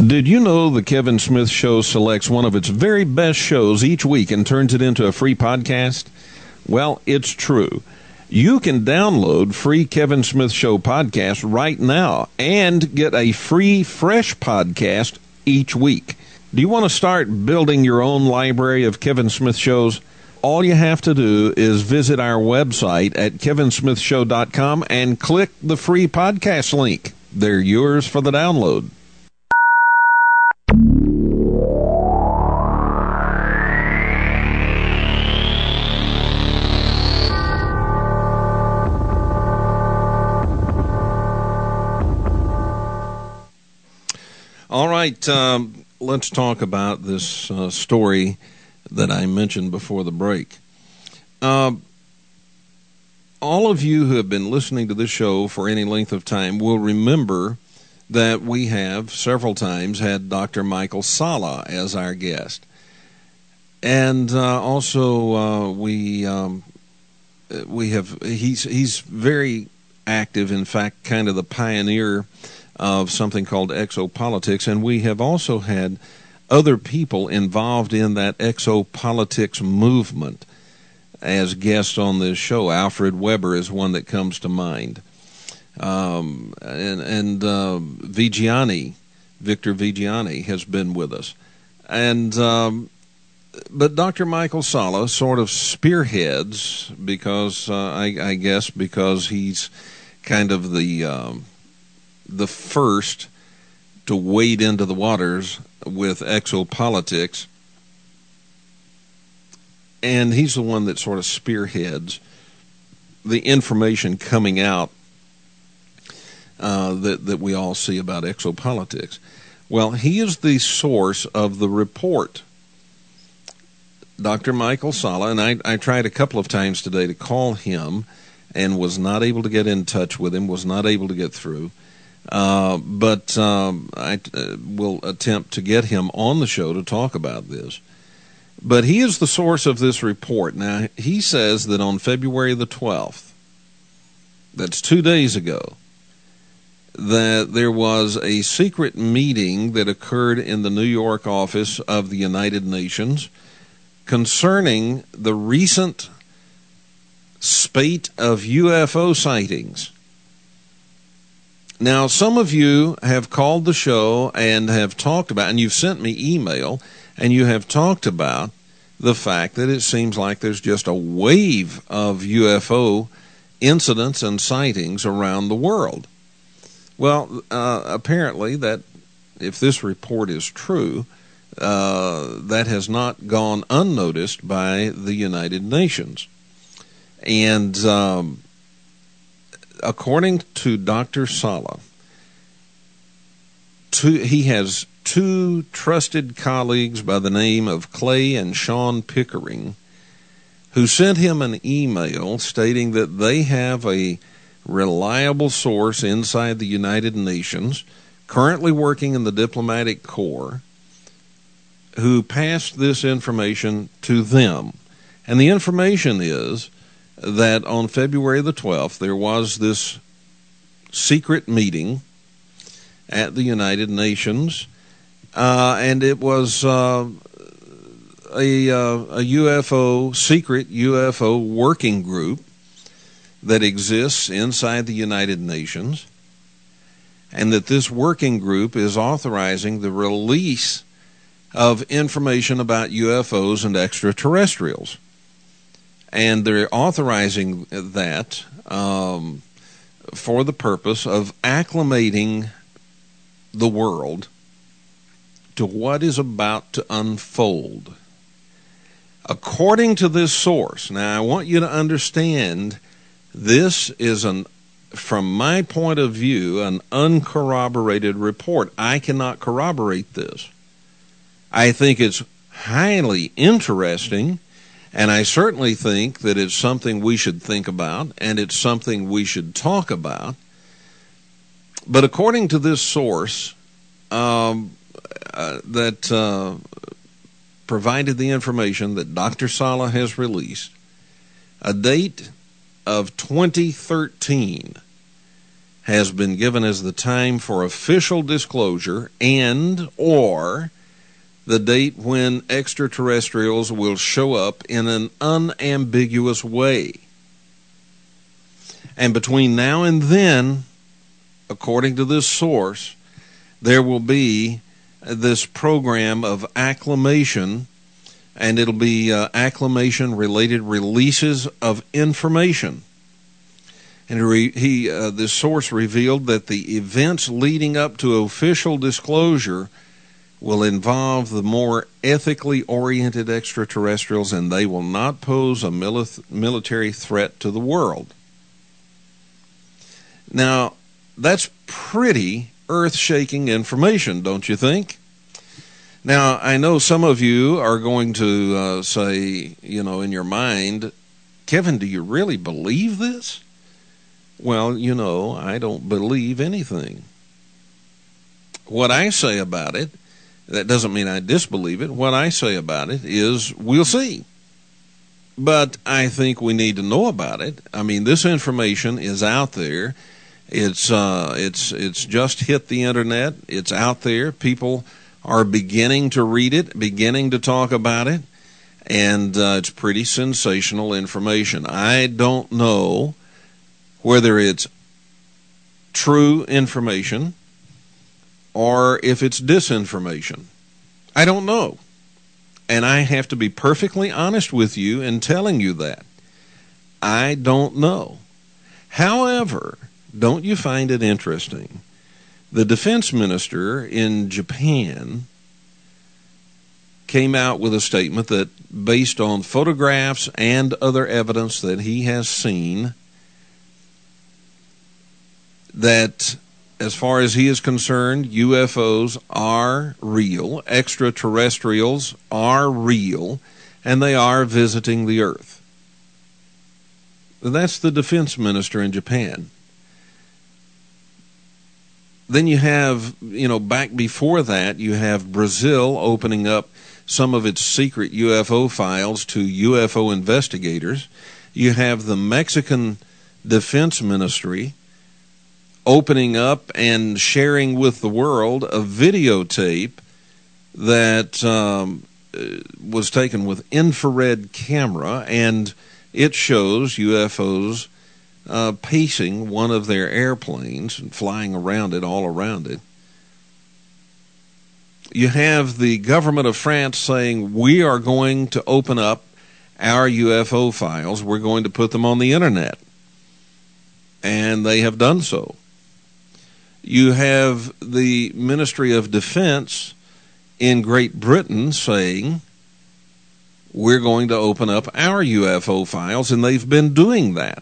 B: Did you know the Kevin Smith Show selects one of its very best shows each week and turns it into a free podcast? Well, it's true. You can download free Kevin Smith Show podcast right now and get a free fresh podcast each week. Do you want to start building your own library of Kevin Smith shows? All you have to do is visit our website at kevin smith show dot com and click the free podcast link. They're yours for the download. All right, um, let's talk about this uh, story that I mentioned before the break. Uh, all of you who have been listening to this show for any length of time will remember that we have several times had Doctor Michael Salla as our guest. And uh, also uh, we um, we have he's he's very active, in fact, kind of the pioneer of something called exopolitics, and we have also had other people involved in that exopolitics movement as guests on this show. Alfred Weber is one that comes to mind. Um, and and uh, Vigiani, Victor Vigiani, has been with us. And um, but Doctor Michael Salla sort of spearheads, because uh, I, I guess because he's kind of the um, the first to wade into the waters with exopolitics, and he's the one that sort of spearheads the information coming out uh, that that we all see about exopolitics. Well, he is the source of the report. Doctor Michael Salla, and I, I tried a couple of times today to call him and was not able to get in touch with him, was not able to get through. Uh, but um, I uh, will attempt to get him on the show to talk about this. But he is the source of this report. Now, he says that on February the twelfth, that's two days ago, that there was a secret meeting that occurred in the New York office of the United Nations concerning the recent spate of U F O sightings. Now, some of you have called the show and have talked about, and you've sent me email, and you have talked about the fact that it seems like there's just a wave of U F O incidents and sightings around the world. Well, uh, apparently that, if this report is true, uh, that has not gone unnoticed by the United Nations. And um, according to Doctor Salla, two, he has two trusted colleagues by the name of Clay and Sean Pickering who sent him an email stating that they have a reliable source inside the United Nations, currently working in the diplomatic corps, who passed this information to them. And the information is that on February the twelfth, there was this secret meeting at the United Nations, uh, and it was uh, a, uh, a U F O, secret U F O working group that exists inside the United Nations, and that this working group is authorizing the release of information about U F Os and extraterrestrials. And they're authorizing that um, for the purpose of acclimating the world to what is about to unfold. According to this source, now I want you to understand, this is, an, from my point of view, an uncorroborated report. I cannot corroborate this. I think it's highly interesting, and I certainly think that it's something we should think about, and it's something we should talk about. But according to this source um, uh, that uh, provided the information that Doctor Salla has released, a date of twenty thirteen has been given as the time for official disclosure and or the date when extraterrestrials will show up in an unambiguous way. And between now and then, according to this source, there will be this program of acclamation, and it'll be uh, acclamation-related releases of information. And re- he, uh, this source revealed that the events leading up to official disclosure will involve the more ethically oriented extraterrestrials, and they will not pose a mili- military threat to the world. Now, that's pretty earth-shaking information, don't you think? Now, I know some of you are going to uh, say, you know, in your mind, Kevin, do you really believe this? Well, you know, I don't believe anything. What I say about it, that doesn't mean I disbelieve it. What I say about it is we'll see. But I think we need to know about it. I mean, this information is out there. It's uh, it's it's just hit the internet. It's out there. People are beginning to read it, beginning to talk about it, and uh, it's pretty sensational information. I don't know whether it's true information or if it's disinformation. I don't know. And I have to be perfectly honest with you in telling you that. I don't know. However, don't you find it interesting? The defense minister in Japan came out with a statement that, based on photographs and other evidence that he has seen, that as far as he is concerned, U F Os are real, extraterrestrials are real, and they are visiting the earth. That's the defense minister in Japan. Then you have, you know, back before that, you have Brazil opening up some of its secret U F O files to U F O investigators. You have the Mexican Defense Ministry opening up and sharing with the world a videotape that um, was taken with infrared camera, and it shows U F Os uh, pacing one of their airplanes and flying around it, all around it. You have the government of France saying, we are going to open up our U F O files. We're going to put them on the internet. And they have done so. You have the Ministry of Defense in Great Britain saying, we're going to open up our U F O files, and they've been doing that.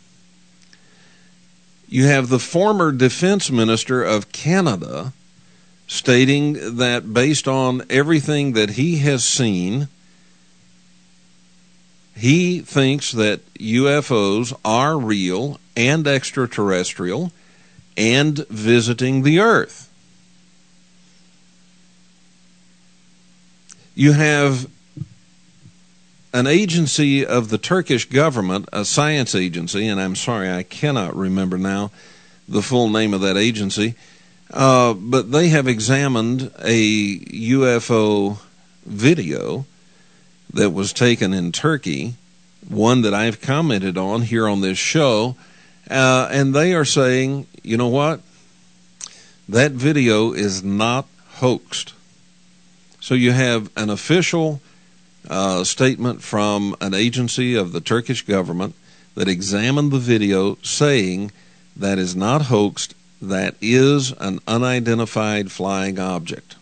B: You have the former Defense Minister of Canada stating that based on everything that he has seen, he thinks that U F Os are real and extraterrestrial and visiting the earth. You have an agency of the Turkish government, a science agency, and I'm sorry, I cannot remember now the full name of that agency, uh, but they have examined a U F O video that was taken in Turkey, one that I've commented on here on this show, uh, and they are saying, you know what? That video is not hoaxed. So you have an official uh, statement from an agency of the Turkish government that examined the video saying that is not hoaxed, that is an unidentified flying object.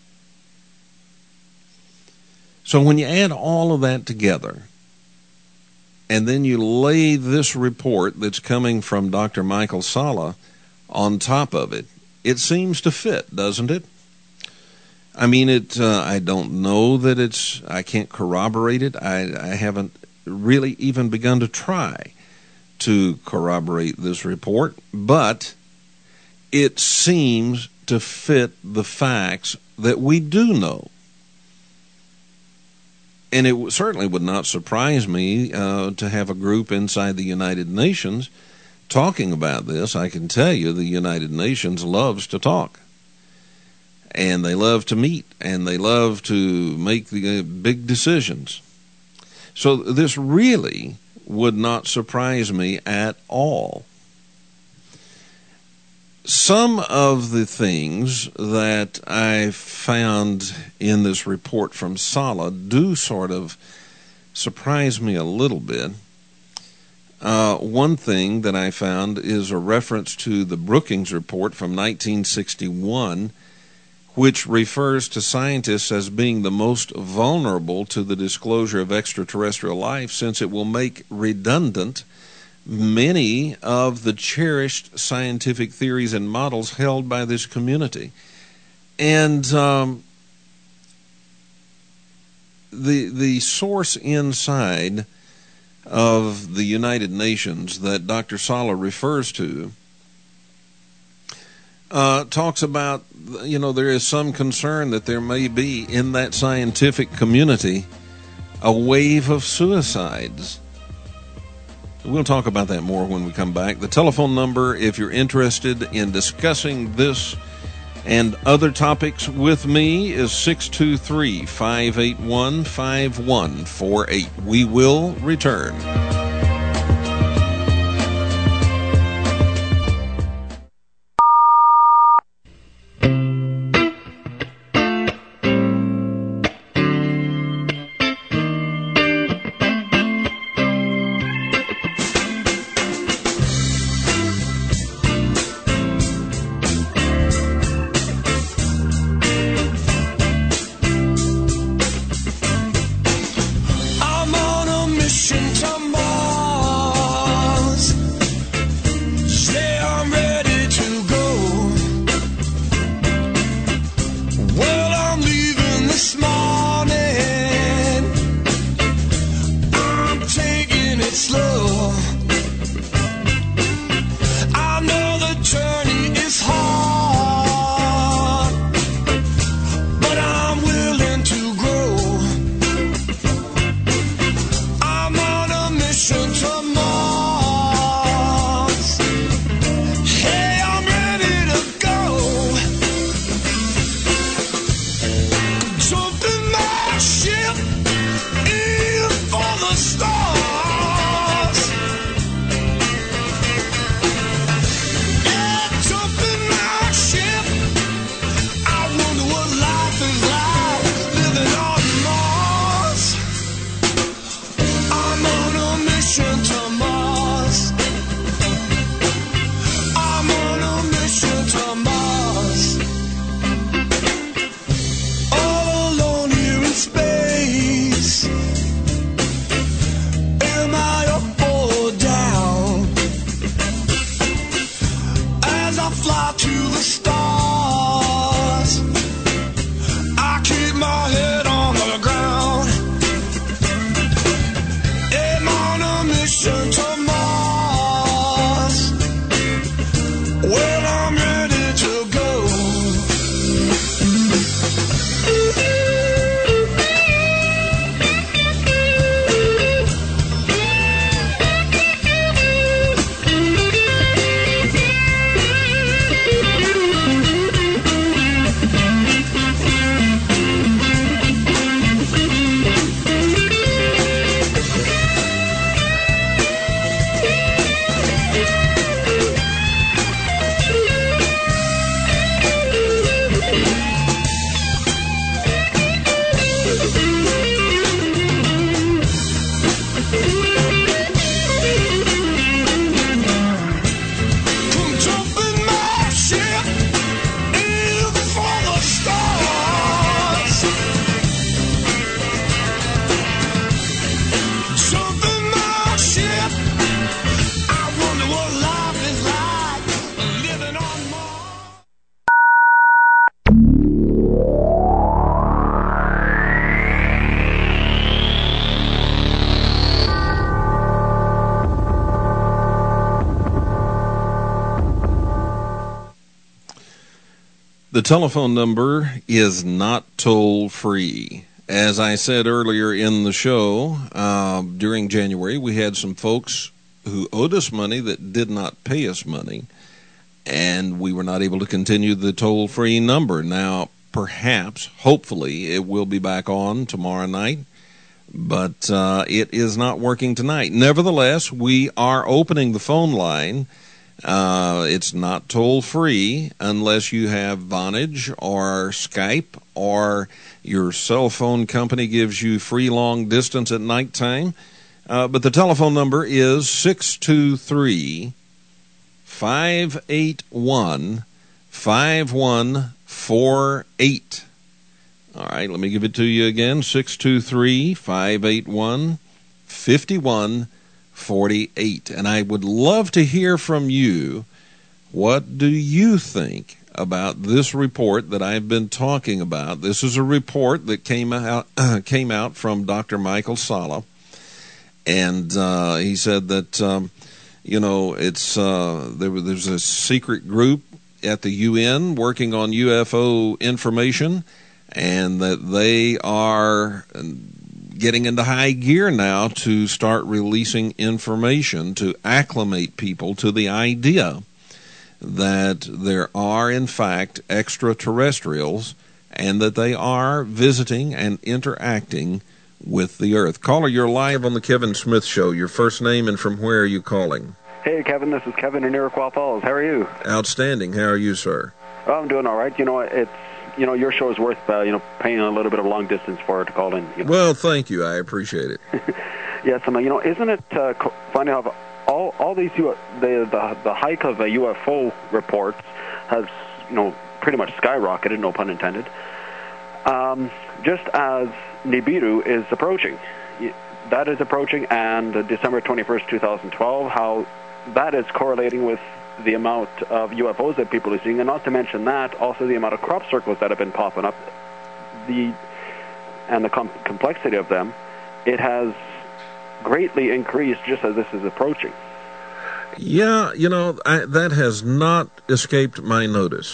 B: So when you add all of that together, and then you lay this report that's coming from Doctor Michael Salla on top of it, it seems to fit, doesn't it? I mean, it. Uh, I don't know that it's, I can't corroborate it. I, I haven't really even begun to try to corroborate this report, but it seems to fit the facts that we do know. And it certainly would not surprise me uh, to have a group inside the United Nations talking about this, I can tell you the United Nations loves to talk. And they love to meet, and they love to make the big decisions. So this really would not surprise me at all. Some of the things that I found in this report from S A L A do sort of surprise me a little bit. Uh, one thing that I found is a reference to the Brookings report from nineteen sixty-one, which refers to scientists as being the most vulnerable to the disclosure of extraterrestrial life, since it will make redundant many of the cherished scientific theories and models held by this community. And um, the the source inside of the United Nations that Doctor Sala refers to uh, talks about, you know, there is some concern that there may be in that scientific community a wave of suicides. We'll talk about that more when we come back. The telephone number, if you're interested in discussing this and other topics with me, is six two three, five eight one, five one four eight. We will return. The telephone number is not toll-free. As I said earlier in the show, uh, during January, we had some folks who owed us money that did not pay us money, and we were not able to continue the toll-free number. Now, perhaps, hopefully, it will be back on tomorrow night, but uh, it is not working tonight. Nevertheless, we are opening the phone line. Uh, it's not toll-free unless you have Vonage or Skype or your cell phone company gives you free long distance at nighttime. Uh, but the telephone number is six two three, five eight one, five one four eight. All right, let me give it to you again, six two three, five eight one, five one four eight. And I would love to hear from you. What do you think about this report that I've been talking about? This is a report that came out, uh, came out from Doctor Michael Salla. And uh, he said that, um, you know, it's uh, there, there's a secret group at the U N working on U F O information, and that they are getting into high gear now to start releasing information to acclimate people to the idea that there are, in fact, extraterrestrials and that they are visiting and interacting with the Earth. Caller, you're live on the Kevin Smith Show. Your first name and from where are you calling?
E: Hey, Kevin, this is Kevin in Iroquois Falls. How are you?
B: Outstanding. How are you, sir?
E: Oh, I'm doing all right. You know, it's you know your show is worth uh, you know paying a little bit of long distance for to call in. You know?
B: Well, thank you. I appreciate it.
E: Yes, and uh, you know, isn't it uh, funny how all all these U- the the the hike of uh, U F O reports has you know pretty much skyrocketed, no pun intended. Um, just as Nibiru is approaching, that is approaching, and uh, December twenty-first, twenty twelve, how that is correlating with the amount of U F Os that people are seeing, and not to mention that, also the amount of crop circles that have been popping up, the and the com- complexity of them, it has greatly increased just as this is approaching.
B: Yeah, you know, I, that has not escaped my notice.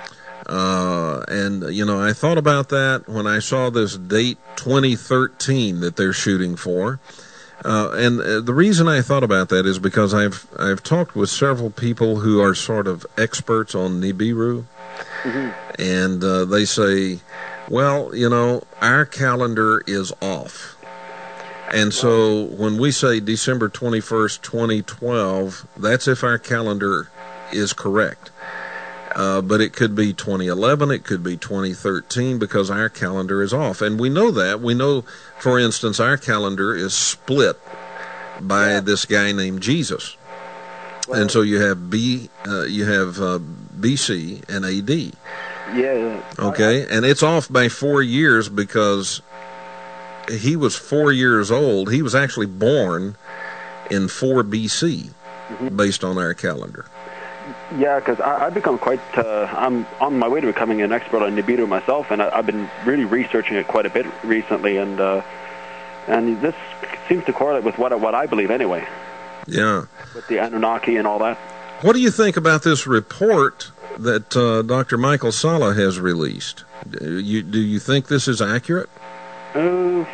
B: Uh, and, you know, I thought about that when I saw this date twenty thirteen that they're shooting for. Uh, and uh, the reason I thought about that is because I've I've talked with several people who are sort of experts on Nibiru, mm-hmm. and uh, they say, well, you know, our calendar is off. And so when we say December twenty-first, twenty twelve, that's if our calendar is correct. Uh, but it could be twenty eleven, it could be twenty thirteen, because our calendar is off. And we know that. We know, for instance, our calendar is split by yeah. this guy named Jesus. Well, and so you have B, uh, you have uh, B C and A D.
E: Yeah.
B: Okay,
E: I, I,
B: and it's off by four years because he was four years old. He was actually born in four B C, mm-hmm. based on our calendar.
E: Yeah, because I've become quite, uh, I'm on my way to becoming an expert on Nibiru myself, and I, I've been really researching it quite a bit recently, and uh, and this seems to correlate with what, what I believe anyway.
B: Yeah.
E: With the Anunnaki and all that.
B: What do you think about this report that uh, Doctor Michael Salla has released? Do you, do you think this is accurate?
E: Uh,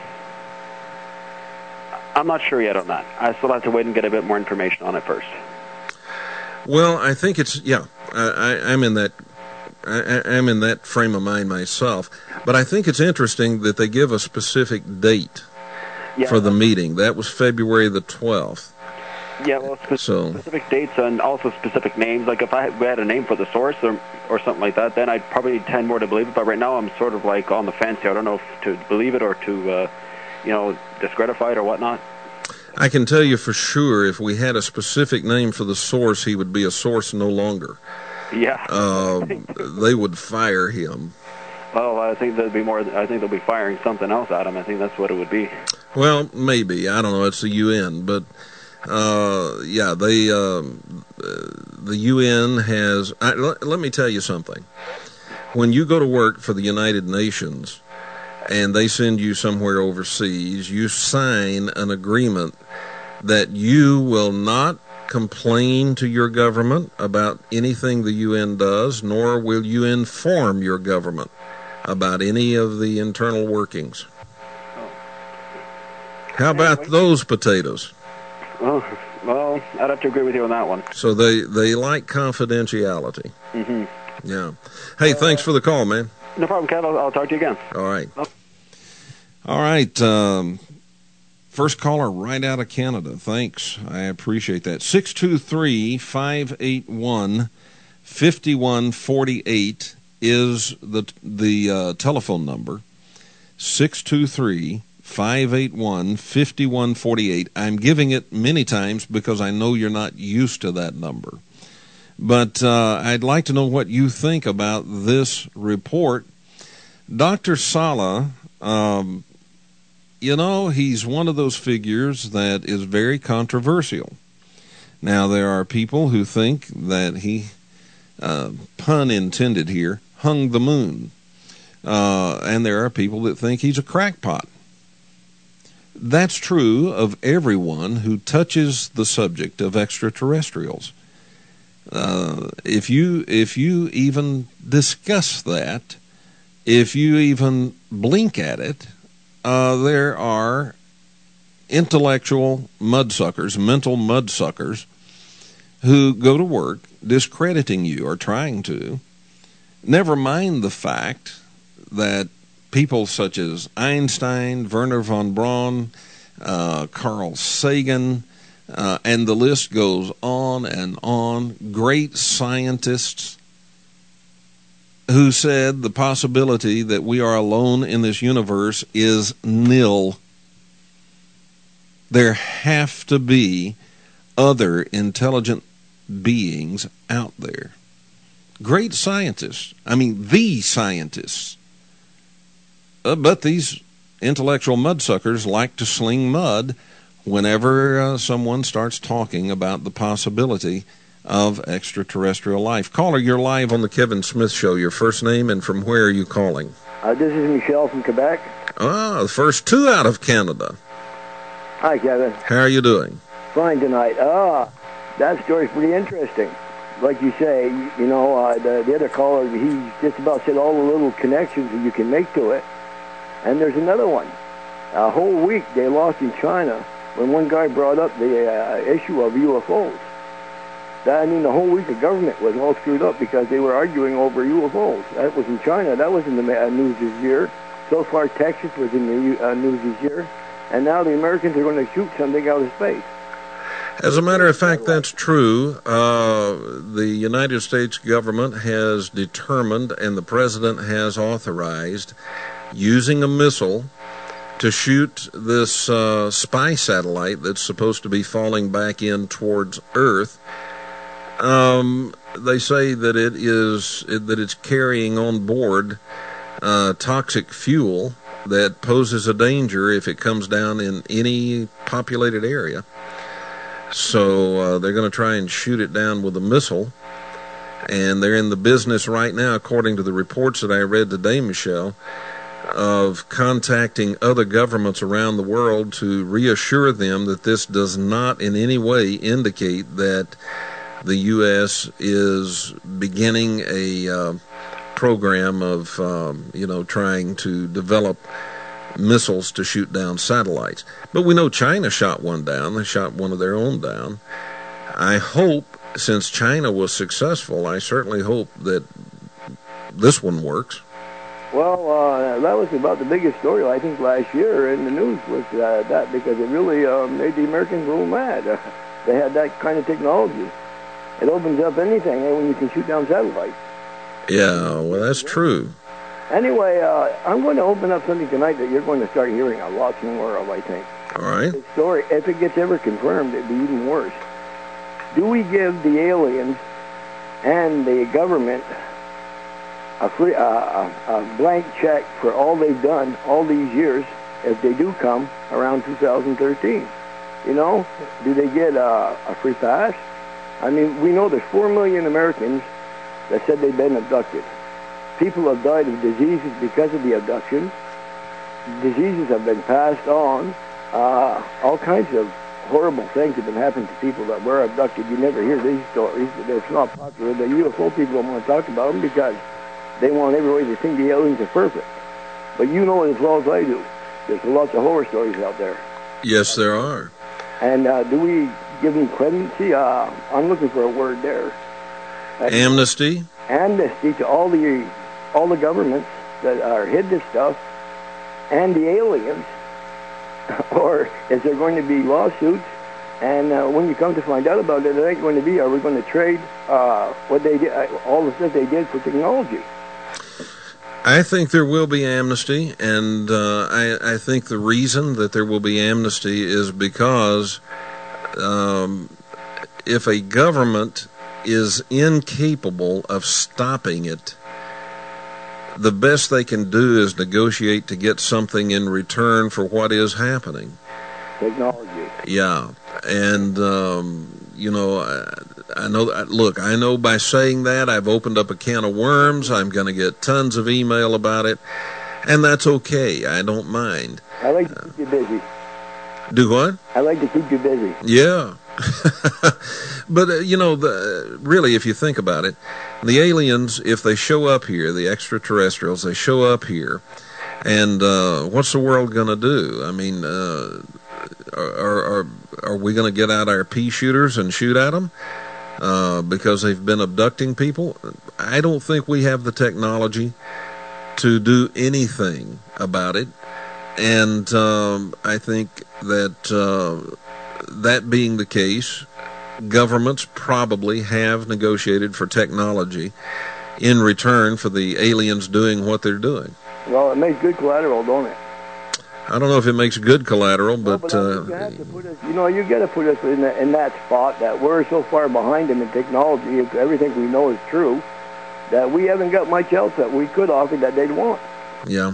E: I'm not sure yet on that. I still have to wait and get a bit more information on it first.
B: Well, I think it's, yeah, I, I, I'm in that, I, I'm in that frame of mind myself. But I think it's interesting that they give a specific date
E: yeah,
B: for the meeting. That was February the twelfth.
E: Yeah, well, spe-
B: so,
E: specific dates and also specific names. Like if I we had a name for the source or or something like that, then I'd probably tend more to believe it. But right now, I'm sort of like on the fence here. I don't know if to believe it or to, uh, you know, discredify it or whatnot.
B: I can tell you for sure, if we had a specific name for the source, he would be a source no longer.
E: Yeah.
B: Uh, they would fire him.
E: Well, I think there'd be more. I think they'll be firing something else at him. I think that's what it would be.
B: Well, maybe. I don't know. It's the U N, but uh, yeah, they uh, the U N has. I, let, let me tell you something. When you go to work for the United Nations, and they send you somewhere overseas, you sign an agreement that you will not complain to your government about anything the U N does, nor will you inform your government about any of the internal workings. How about those potatoes?
E: Oh, Well, I'd have to agree with you on that one.
B: So they, they like confidentiality.
E: Mm-hmm.
B: Yeah. Hey, uh, thanks for the call, man.
E: No problem, Kat. I'll, I'll talk to you again.
B: All right.
E: Oh.
B: All right. Um, first caller right out of Canada. Thanks. I appreciate that. six two three, five eight one, five one four eight is the the uh, telephone number. six two three, five eight one, five one four eight. I'm giving it many times because I know you're not used to that number. But uh, I'd like to know what you think about this report. Doctor Sala, um, you know, he's one of those figures that is very controversial. Now, there are people who think that he, uh, pun intended here, hung the moon. Uh, and there are people that think he's a crackpot. That's true of everyone who touches the subject of extraterrestrials. Uh, if you if you even discuss that, if you even blink at it, uh, there are intellectual mudsuckers, mental mudsuckers, who go to work discrediting you or trying to. Never mind the fact that people such as Einstein, Werner von Braun, uh, Carl Sagan, uh, and the list goes on and on, great scientists who said the possibility that we are alone in this universe is nil. There have to be other intelligent beings out there. Great scientists. I mean, the scientists. Uh, but these intellectual mudsuckers like to sling mud whenever uh, someone starts talking about the possibility of extraterrestrial life. Caller, you're live on the Kevin Smith Show. Your first name and from where are you calling?
F: Uh, this is Michelle from Quebec.
B: Ah, the first two out of Canada.
F: Hi, Kevin.
B: How are you doing?
F: Fine tonight. Ah, that story's pretty interesting. Like you say, you know, uh, the, the other caller, he just about said all the little connections that you can make to it. And there's another one. A whole week they lost in China when one guy brought up the uh, issue of U F Os. That, I mean, the whole week the government was all screwed up because they were arguing over U F Os. That was in China. That was in the uh, news this year. So far, Texas was in the uh, news this year. And now the Americans are going to shoot something out of space.
B: As a matter of fact, that's true. Uh, the United States government has determined, and the president has authorized, using a missile to shoot this uh, spy satellite that's supposed to be falling back in towards Earth. Um, they say that it is that it's carrying on board uh, toxic fuel that poses a danger if it comes down in any populated area. So uh, they're going to try and shoot it down with a missile. And they're in the business right now, according to the reports that I read today, Michelle, of contacting other governments around the world to reassure them that this does not in any way indicate that the U S is beginning a uh, program of, um, you know, trying to develop missiles to shoot down satellites. But we know China shot one down. They shot one of their own down. I hope, since China was successful, I certainly hope that this one works.
F: Well, uh, that was about the biggest story, I think, last year in the news was uh, that, because it really uh, made the Americans a little mad. Uh, they had that kind of technology. It opens up anything when you can shoot down satellites.
B: Yeah, well, that's true.
F: Anyway, uh, I'm going to open up something tonight that you're going to start hearing a lot more of, I think.
B: All right.
F: The story, if it gets ever confirmed, it'd be even worse. Do we give the aliens and the government a free, uh, a, a blank check for all they've done all these years if they do come around two thousand thirteen? You know, do they get uh, a free pass? I mean, we know there's four million Americans that said they've been abducted. People have died of diseases because of the abduction. Diseases have been passed on. Uh, all kinds of horrible things have been happening to people that were abducted. You never hear these stories. It's not popular. The U F O people don't want to talk about them because they want everybody to think the aliens are perfect. But you know as well as I do, there's lots of horror stories out there.
B: Yes, there are.
F: And uh, do we give them clemency. Uh, I'm looking for a word there.
B: Amnesty?
F: Amnesty to all the all the governments that are hid this stuff and the aliens. Or is there going to be lawsuits? And uh, when you come to find out about it, it ain't going to be, are we going to trade uh, what they did, all the stuff they did for technology?
B: I think there will be amnesty, and uh, I, I think the reason that there will be amnesty is because um, if a government is incapable of stopping it, the best they can do is negotiate to get something in return for what is happening.
F: Technology.
B: Yeah, and um, you know, I, I know. Look, I know by saying that I've opened up a can of worms. I'm going to get tons of email about it, and that's okay. I don't mind.
F: I like to keep you busy.
B: Do what?
F: I like to keep you busy.
B: Yeah. But, uh, you know, the, really, if you think about it, the aliens, if they show up here, the extraterrestrials, they show up here, and uh, what's the world going to do? I mean, uh, are, are, are we going to get out our pea shooters and shoot at them uh, because they've been abducting people? I don't think we have the technology to do anything about it, and um, I think that uh, that being the case, governments probably have negotiated for technology in return for the aliens doing what they're doing.
F: Well, it makes good collateral, don't it?
B: I don't know if it makes good collateral,
F: no,
B: but,
F: but
B: uh,
F: you have to put us, you know, you got to put us in, the, in that spot that we're so far behind them in technology. If everything we know is true, that we haven't got much else that we could offer that they'd want.
B: Yeah.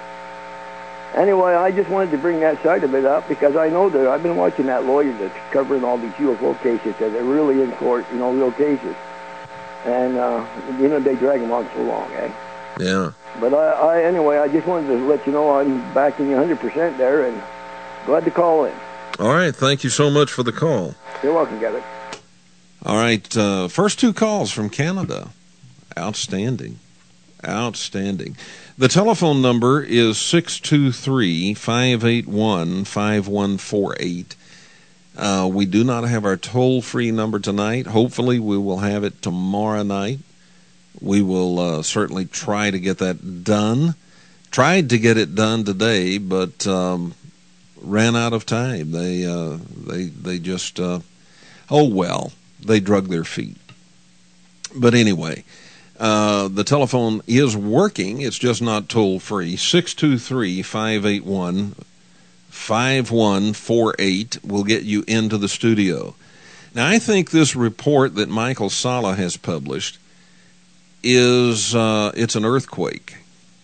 F: Anyway, I just wanted to bring that side of it up because I know that I've been watching that lawyer that's covering all these U F O cases that are really in court, you know, real cases. And, uh, you know, they drag them on so long, eh?
B: Yeah.
F: But I, I, anyway, I just wanted to let you know I'm backing you one hundred percent there and glad to call in.
B: All right. Thank you so much for the call.
F: You're welcome, Kevin.
B: All right. Uh, first two calls from Canada. Outstanding. Outstanding. The telephone number is six two three, five eight one, five one four eight. Uh, we do not have our toll-free number tonight. Hopefully we will have it tomorrow night. We will uh, certainly try to get that done. Tried to get it done today, but um, ran out of time. They uh, they they just, uh, oh well, they drug their feet. But anyway, Uh, the telephone is working. It's just not toll-free. six two three, five eight one, five one four eight will get you into the studio. Now, I think this report that Michael Salla has published is, uh, it's an earthquake.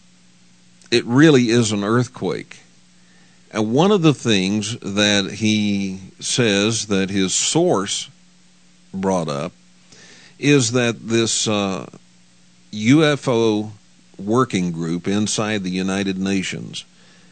B: It really is an earthquake. And one of the things that he says that his source brought up is that this uh, U F O working group inside the United Nations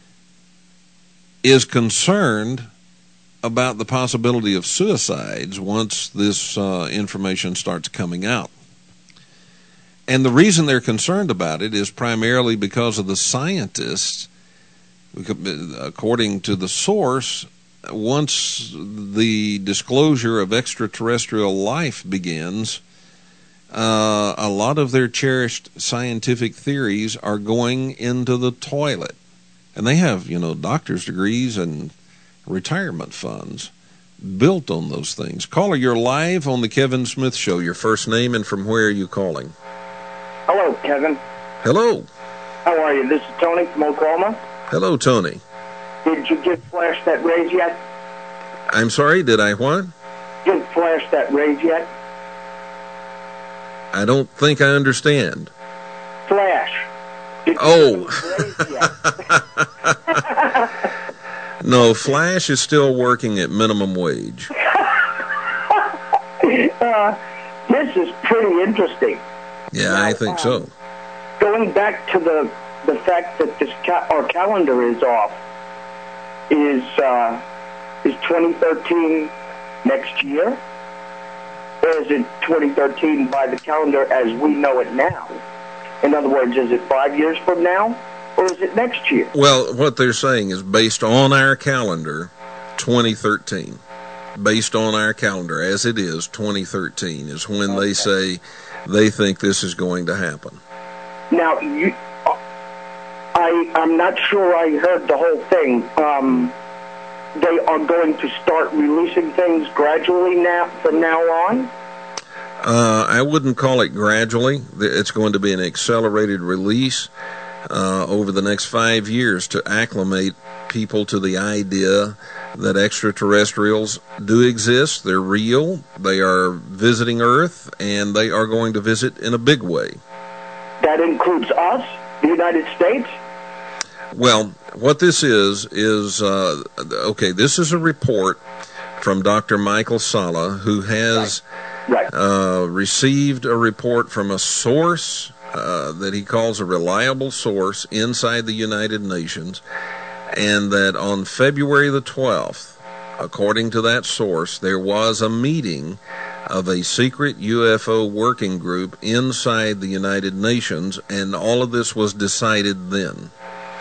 B: is concerned about the possibility of suicides once this uh, information starts coming out. And the reason they're concerned about it is primarily because of the scientists. According to the source, once the disclosure of extraterrestrial life begins, Uh, a lot of their cherished scientific theories are going into the toilet. And they have, you know, doctor's degrees and retirement funds built on those things. Caller, you're live on the Kevin Smith Show. Your first name and from where are you calling?
G: Hello, Kevin.
B: Hello.
G: How are you? This is Tony from Oklahoma.
B: Hello, Tony.
G: Did you get Flash that rage yet?
B: I'm sorry, did I what?
G: Did Flash that rage yet?
B: I don't think I understand.
G: Flash. Did
B: oh.
G: yet?
B: No, Flash is still working at minimum wage.
G: uh, this is pretty interesting.
B: Yeah,
G: now,
B: I think
G: um,
B: so.
G: Going back to the the fact that this ca- our calendar is off, is uh, is twenty thirteen next year? Or is it twenty thirteen by the calendar as we know it now? In other words, is it five years from now, or is it next year?
B: Well, what they're saying is based on our calendar, twenty thirteen. based on our calendar, as it is, twenty thirteen, is when
G: Okay.
B: they say they think this is going to happen.
G: Now, you, uh, I, I'm not sure I heard the whole thing. Um, they are going to start releasing things gradually now, from now on?
B: Uh, I wouldn't call it gradually. It's going to be an accelerated release uh, over the next five years to acclimate people to the idea that extraterrestrials do exist. They're real. They are visiting Earth, and they are going to visit in a big way.
G: That includes us, the United States?
B: Well, what this is, is, uh, okay, this is a report from Doctor Michael Salla, who has
G: Right.
B: uh, received a report from a source uh, that he calls a reliable source inside the United Nations, and that on February the twelfth, according to that source, there was a meeting of a secret U F O working group inside the United Nations, and all of this was decided then.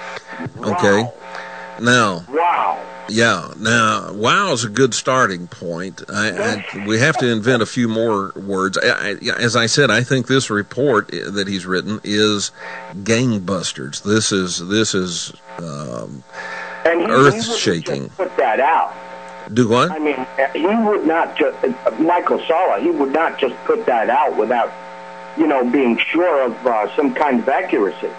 B: Okay?
G: Wow.
B: Now,
G: Wow.
B: yeah, now, wow is a good starting point. I, I, we have to invent a few more words. I, I, as I said, I think this report that he's written is gangbusters. This is, this is um,
G: And he, he
B: earth-shaking.
G: wouldn't just put that out.
B: Do what?
G: I mean, he would not just, uh, Michael Salla, he would not just put that out without, you know, being sure of uh, some kind of accuracy.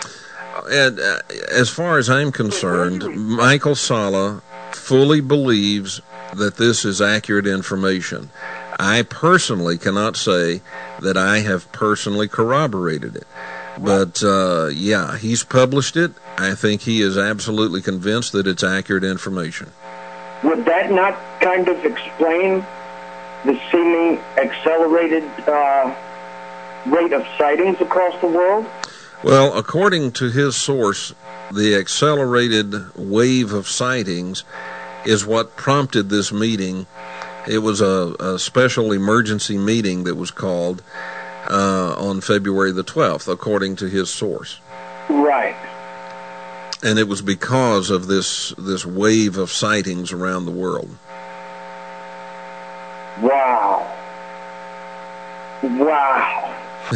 B: And uh, as far as I'm concerned, Michael Salla fully believes that this is accurate information. I personally cannot say that I have personally corroborated it. But, uh, yeah, he's published it. I think he is absolutely convinced that it's accurate information.
G: Would that not kind of explain the seeming accelerated uh, rate of sightings across the world?
B: Well, according to his source, the accelerated wave of sightings is what prompted this meeting. It was a, a special emergency meeting that was called uh, on February the twelfth, according to his source.
G: Right.
B: And it was because of this this wave of sightings around the world.
G: Wow. Wow.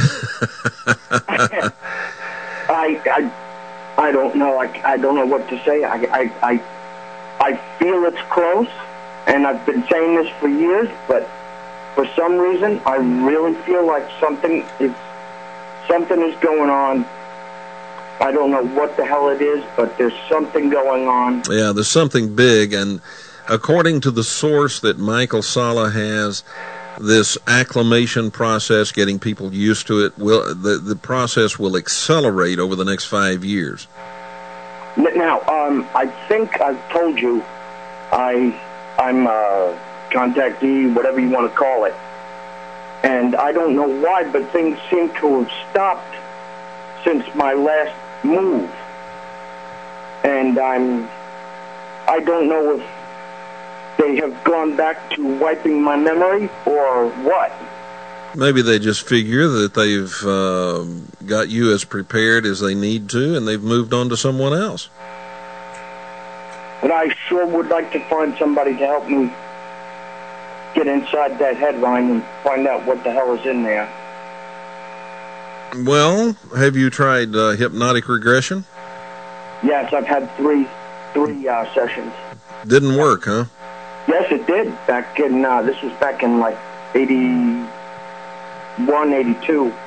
G: I, I, I don't know. I, I don't know what to say. I, I, I, I feel it's close, and I've been saying this for years, but for some reason, I really feel like something is, something is going on. I don't know what the hell it is, but there's something going on.
B: Yeah, there's something big, and according to the source that Michael Salla has, this acclimation process, getting people used to it, will the, the process will accelerate over the next five years.
G: Now, um, I think I've told you I, I'm a contactee, whatever you want to call it, and I don't know why, but things seem to have stopped since my last move, and I'm, I don't know if they have gone back to wiping my memory or what.
B: Maybe they just figure that they've uh, got you as prepared as they need to, and they've moved on to someone else.
G: But I sure would like to find somebody to help me get inside that headline and find out what the hell is in there.
B: Well, have you tried uh, hypnotic regression?
G: Yes, I've had three, three uh, sessions.
B: Didn't work, huh?
G: Yes, it did. Back in uh, this was back in like eighty-one, eighty-two,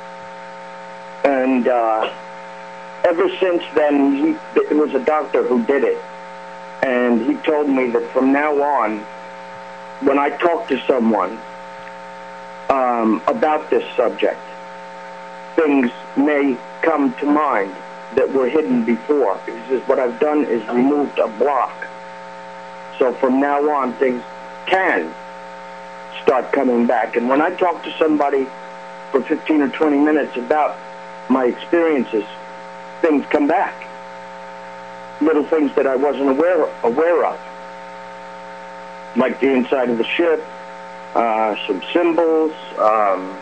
G: and uh, ever since then, he, it was a doctor who did it, and he told me that from now on, when I talk to someone um, about this subject, things may come to mind that were hidden before. He says what I've done is removed a block. So from now on, things can start coming back. And when I talk to somebody for fifteen or twenty minutes about my experiences, things come back. Little things that I wasn't aware aware of. Like the inside of the ship, uh, some symbols, um,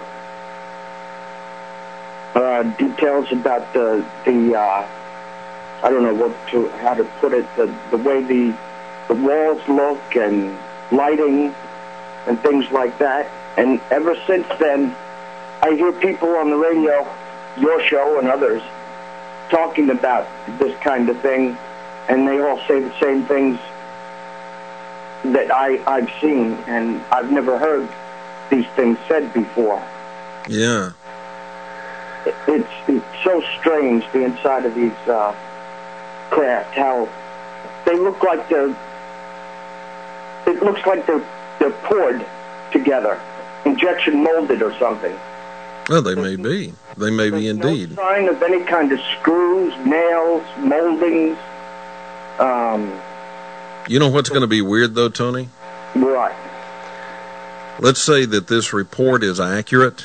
G: uh, details about the, the uh, I don't know what to, how to put it, the, the way the the walls look and lighting and things like that. And ever since then, I hear people on the radio, your show and others, talking about this kind of thing, and they all say the same things that I, I've seen, and I've never heard these things said before.
B: Yeah.
G: It, it's, it's so strange, the inside of these uh, craft, how they look like they're, it looks like they're, they're poured together, injection molded or something.
B: Well, they may be. They may be indeed.
G: No sign of any kind of screws, nails, moldings. Um,
B: you know what's going to be weird, though, Tony?
G: Right.
B: Let's say that this report is accurate.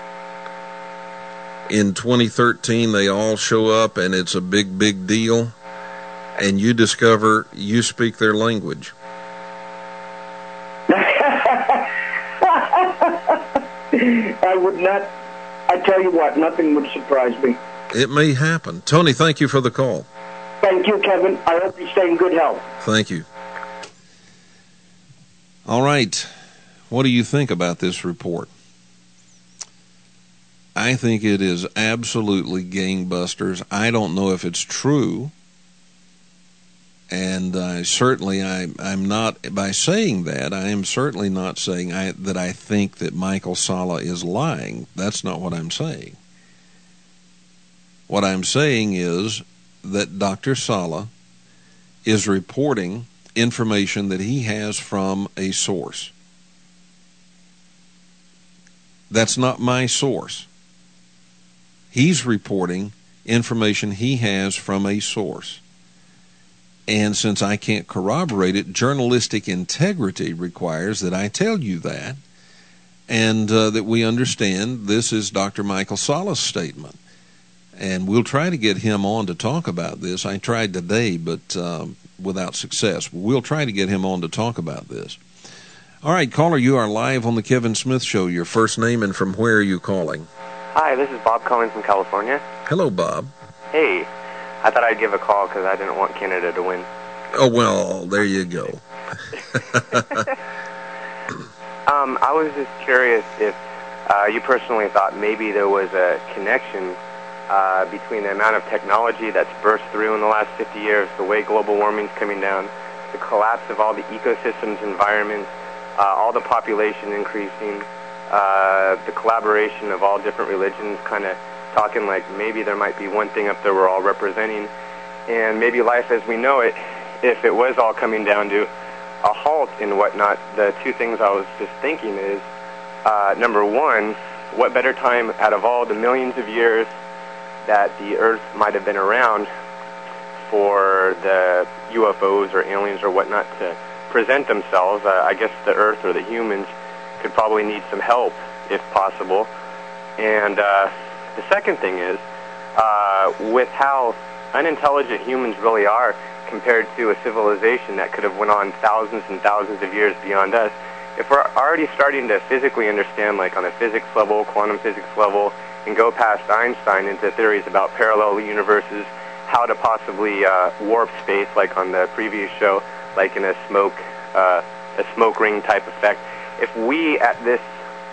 B: In twenty thirteen, they all show up, and it's a big, big deal. And you discover you speak their language.
G: I would not... I tell you what, nothing would surprise me.
B: It may happen. Tony, thank you for the call.
G: Thank you, Kevin. I hope you stay in good health.
B: Thank you. All right. What do you think about this report? I think it is absolutely gangbusters. I don't know if it's true. And uh, certainly I, I'm not, by saying that, I am certainly not saying I, that I think that Michael Salla is lying. That's not what I'm saying. What I'm saying is that Doctor Salla is reporting information that he has from a source. That's not my source. He's reporting information he has from a source. And since I can't corroborate it, journalistic integrity requires that I tell you that, and uh, that we understand this is Doctor Michael Salla's statement. And we'll try to get him on to talk about this. I tried today, but um, without success. We'll try to get him on to talk about this. All right, caller, you are live on the Kevin Smith Show. Your first name and from where are you calling?
H: Hi, this is Bob calling from California.
B: Hello, Bob.
H: Hey. I thought I'd give a call because I didn't want Canada to win.
B: Oh, well, there you go.
H: um, I was just curious if uh, you personally thought maybe there was a connection uh, between the amount of technology that's burst through in the last fifty years, the way global warming's coming down, the collapse of all the ecosystems, environments, uh, all the population increasing, uh, the collaboration of all different religions kind of talking like maybe there might be one thing up there we're all representing, and maybe life as we know it, if it was all coming down to a halt and whatnot. The two things I was just thinking is, uh, number one, what better time out of all the millions of years that the Earth might have been around for the U F Os or aliens or whatnot to present themselves? Uh, I guess the Earth or the humans could probably need some help if possible. And uh, the second thing is, uh, with how unintelligent humans really are compared to a civilization that could have went on thousands and thousands of years beyond us, if we're already starting to physically understand, like on a physics level, quantum physics level, and go past Einstein into theories about parallel universes, how to possibly uh, warp space, like on the previous show, like in a smoke, uh, a smoke ring type effect, if we at this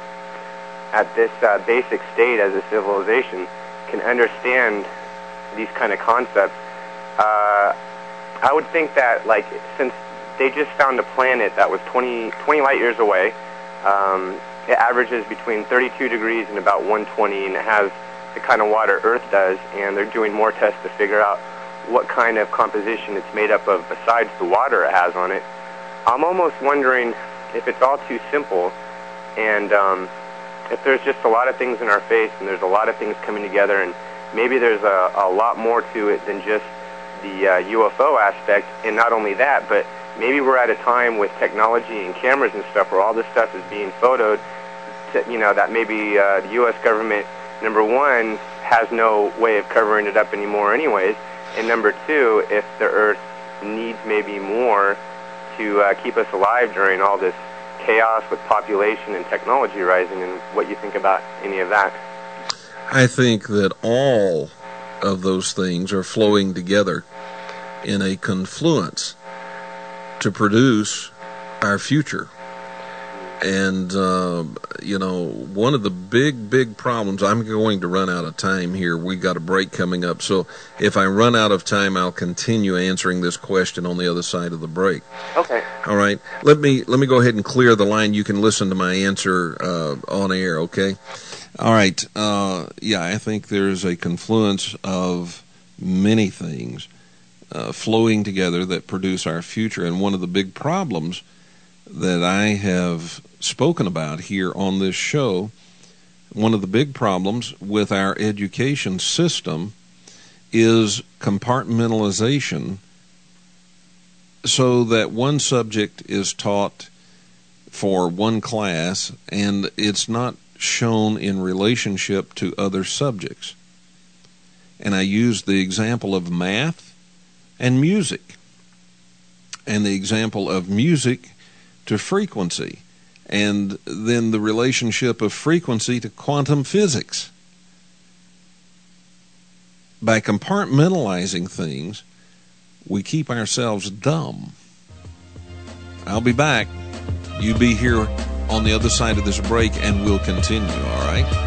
H: at this uh, basic state as a civilization can understand these kind of concepts, uh, I would think that, like, since they just found a planet that was twenty, twenty light years away, um, it averages between thirty-two degrees and about one twenty, and it has the kind of water Earth does, and they're doing more tests to figure out what kind of composition it's made up of besides the water it has on it. I'm almost wondering if it's all too simple, and um, if there's just a lot of things in our face, and there's a lot of things coming together, and maybe there's a, a lot more to it than just the uh, U F O aspect, and not only that, but maybe we're at a time with technology and cameras and stuff where all this stuff is being photoed, to, you know, that maybe uh, the U S government, number one, has no way of covering it up anymore anyways, and number two, if the Earth needs maybe more to uh, keep us alive during all this chaos with population and technology rising, and what you think about any of that.
B: I think that all of those things are flowing together in a confluence to produce our future. And, uh, you know, one of the big, big problems, I'm going to run out of time here. We got a break coming up. So if I run out of time, I'll continue answering this question on the other side of the break.
H: Okay.
B: All right. Let me, let me go ahead and clear the line. You can listen to my answer uh, on air, okay? All right. Uh, yeah, I think there's a confluence of many things uh, flowing together that produce our future. And one of the big problems that I have spoken about here on this show, one of the big problems with our education system is compartmentalization, so that one subject is taught for one class and it's not shown in relationship to other subjects. And I use the example of math and music, and the example of music to frequency, and then the relationship of frequency to quantum physics. By compartmentalizing things, we keep ourselves dumb. I'll be back. You be here on the other side of this break, and we'll continue, all right?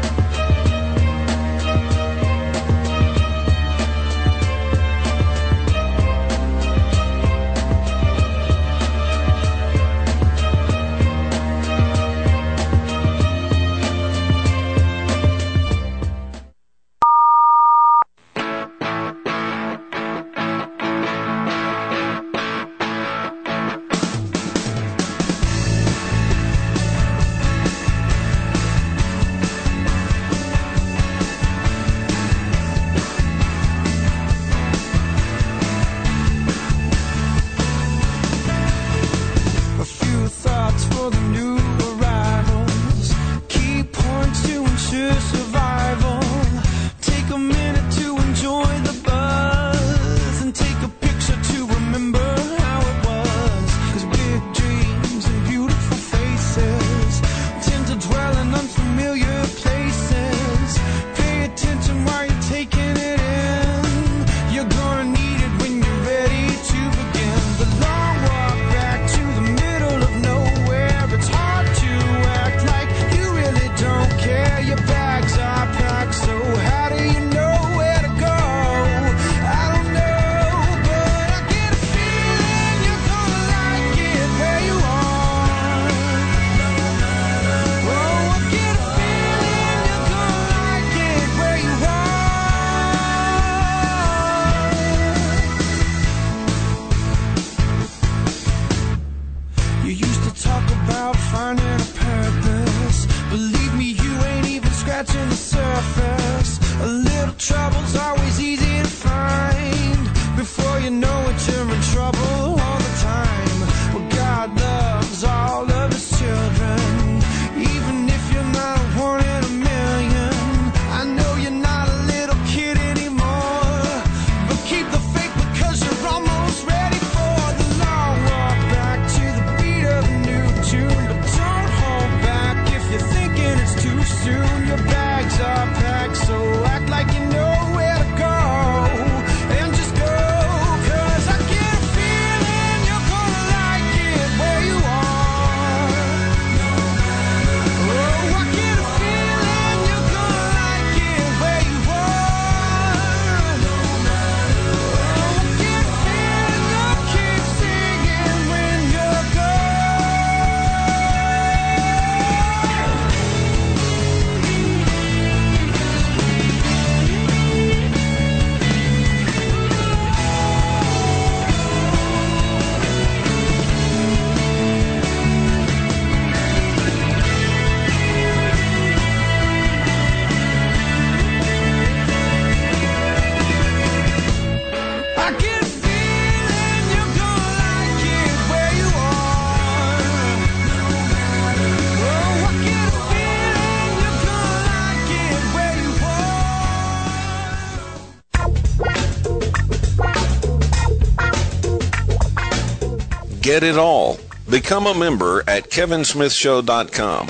B: Get it all. Become a member at kevin smith show dot com.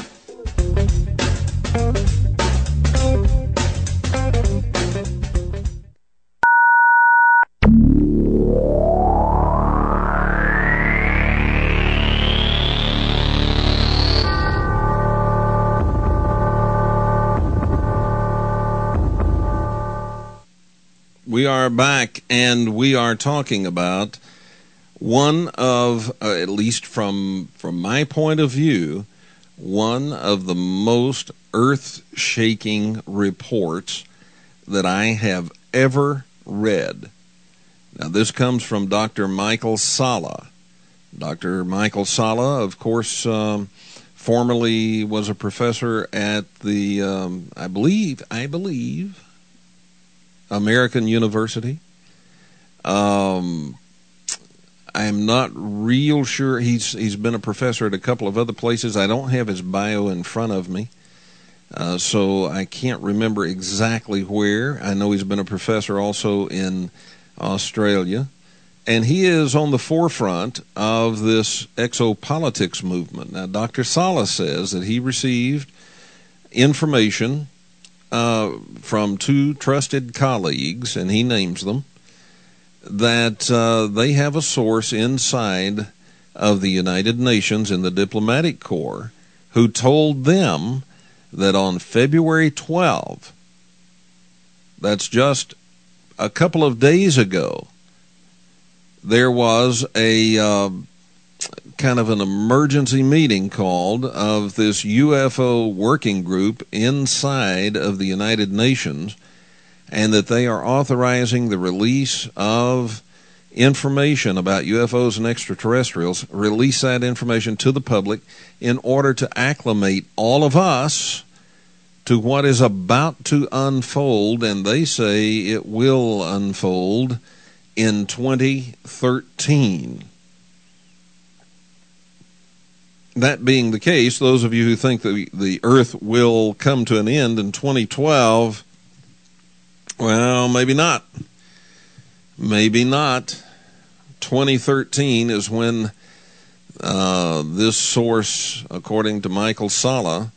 B: We are back, and we are talking about one of, uh, at least from from my point of view, one of the most earth-shaking reports that I have ever read. Now, this comes from Doctor Michael Salla. Doctor Michael Salla, of course, um, formerly was a professor at the, um, I believe, I believe, American University. Um, I'm not real sure. He's he's been a professor at a couple of other places. I don't have his bio in front of me, uh, so I can't remember exactly where. I know he's been a professor also in Australia. And he is on the forefront of this exopolitics movement. Now, Doctor Salla says that he received information uh, from two trusted colleagues, and he names them, that uh, they have a source inside of the United Nations in the diplomatic corps who told them that on February twelfth, that's just a couple of days ago, there was a uh, kind of an emergency meeting called of this U F O working group inside of the United Nations, and that they are authorizing the release of information about U F Os and extraterrestrials, release that information to the public in order to acclimate all of us to what is about to unfold, and they say it will unfold in twenty thirteen. That being the case, those of you who think that the Earth will come to an end in twenty twelve, well, maybe not. Maybe not. twenty thirteen is when uh, this source, according to Michael Salla,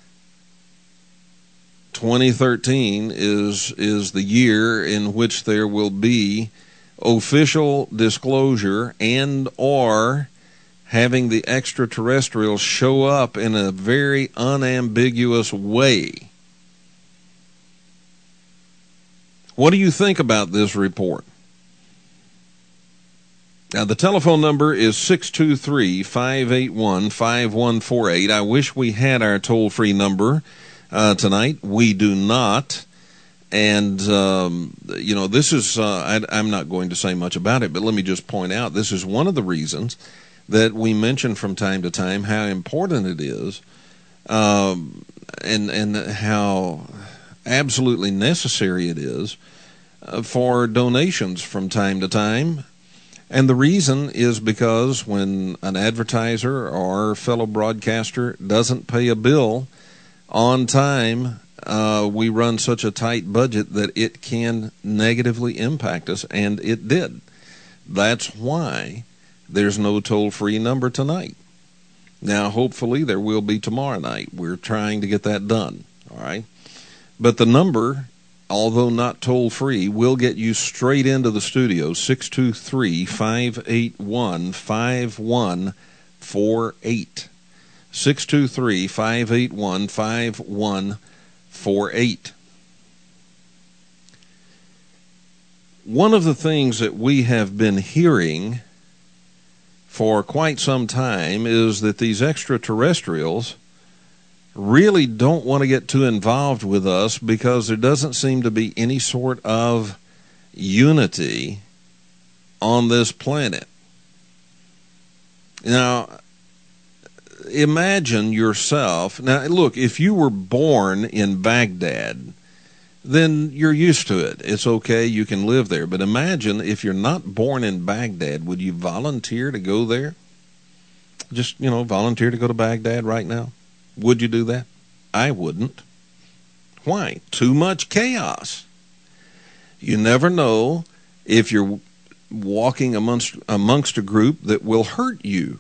B: twenty thirteen is is the year in which there will be official disclosure and or having the extraterrestrials show up in a very unambiguous way. What do you think about this report? Now, the telephone number is six two three, five eight one, five one four eight. I wish we had our toll-free number uh, tonight. We do not. And, um, you know, this is, uh, I, I'm not going to say much about it, but let me just point out, this is one of the reasons that we mention from time to time how important it is, um, and, and how absolutely necessary it is uh, for donations from time to time. And the reason is because when an advertiser or fellow broadcaster doesn't pay a bill on time, Uh, we run such a tight budget that it can negatively impact us, and it did. That's why there's no toll-free number tonight. Now, hopefully there will be tomorrow night. We're trying to get that done, all right? But the number, although not toll-free, will get you straight into the studio, six two three, five eight one, five one four eight. six two three, five eight one, five one four eight. One of the things that we have been hearing for quite some time is that these extraterrestrials really don't want to get too involved with us because there doesn't seem to be any sort of unity on this planet. Now, imagine yourself. Now, look, if you were born in Baghdad, then you're used to it. It's okay. You can live there. But imagine if you're not born in Baghdad, would you volunteer to go there? Just, you know, volunteer to go to Baghdad right now? Would you do that? I wouldn't. Why? Too much chaos. You never know if you're walking amongst, amongst a group that will hurt you.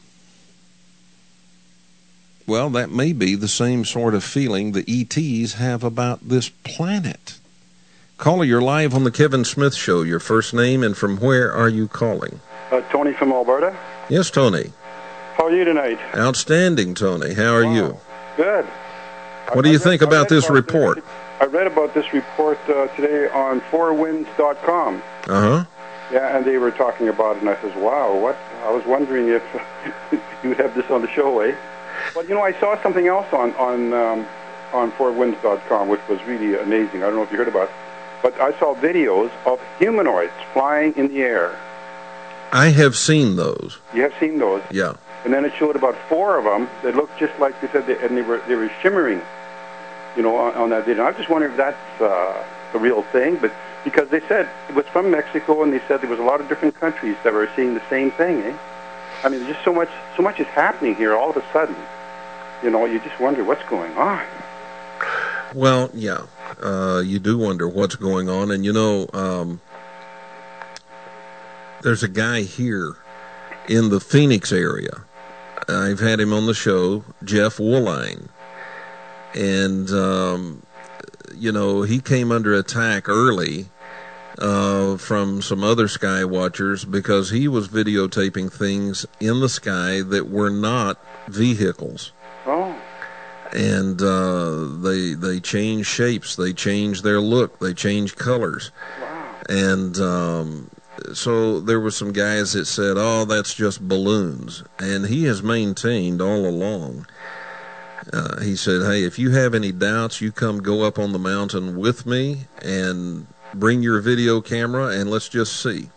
B: Well, that may be the same sort of feeling the E Ts have about this planet. Caller, you're live on the Kevin Smith Show. Your first name and from where are you calling?
I: Uh, Tony from Alberta.
B: Yes, Tony.
I: How are you tonight?
B: Outstanding, Tony. How are wow. you?
I: Good.
B: What do you think about this report?
I: I read about this report uh, today on four winds dot com.
B: Uh-huh.
I: Yeah, and they were talking about it, and I says, wow, what? I was wondering if you'd have this on the show, eh? But, you know, I saw something else on, on, um, on four winds dot com, which was really amazing. I don't know if you heard about it. But I saw videos of humanoids flying in the air.
B: I have seen those.
I: You have seen those?
B: Yeah.
I: And then it showed about four of them that looked just like they said, they, and they were they were shimmering, you know, on, on that video. I just wonder if that's uh, a real thing, but because they said it was from Mexico, and they said there was a lot of different countries that were seeing the same thing. Eh? I mean, there's just so much so much is happening here all of a sudden. You know, you just wonder what's going on.
B: Well, yeah, uh, you do wonder what's going on, and you know, um, there's a guy here in the Phoenix area. I've had him on the show, Jeff Woolline, and um, you know, he came under attack early uh, from some other sky watchers because he was videotaping things in the sky that were not vehicles.
I: Oh.
B: And uh, they they change shapes, they change their look, they change colors.
I: Wow.
B: And um, so there were some guys that said, oh, that's just balloons. And he has maintained all along. Uh, he said, hey, if you have any doubts, you come go up on the mountain with me and bring your video camera and let's just see.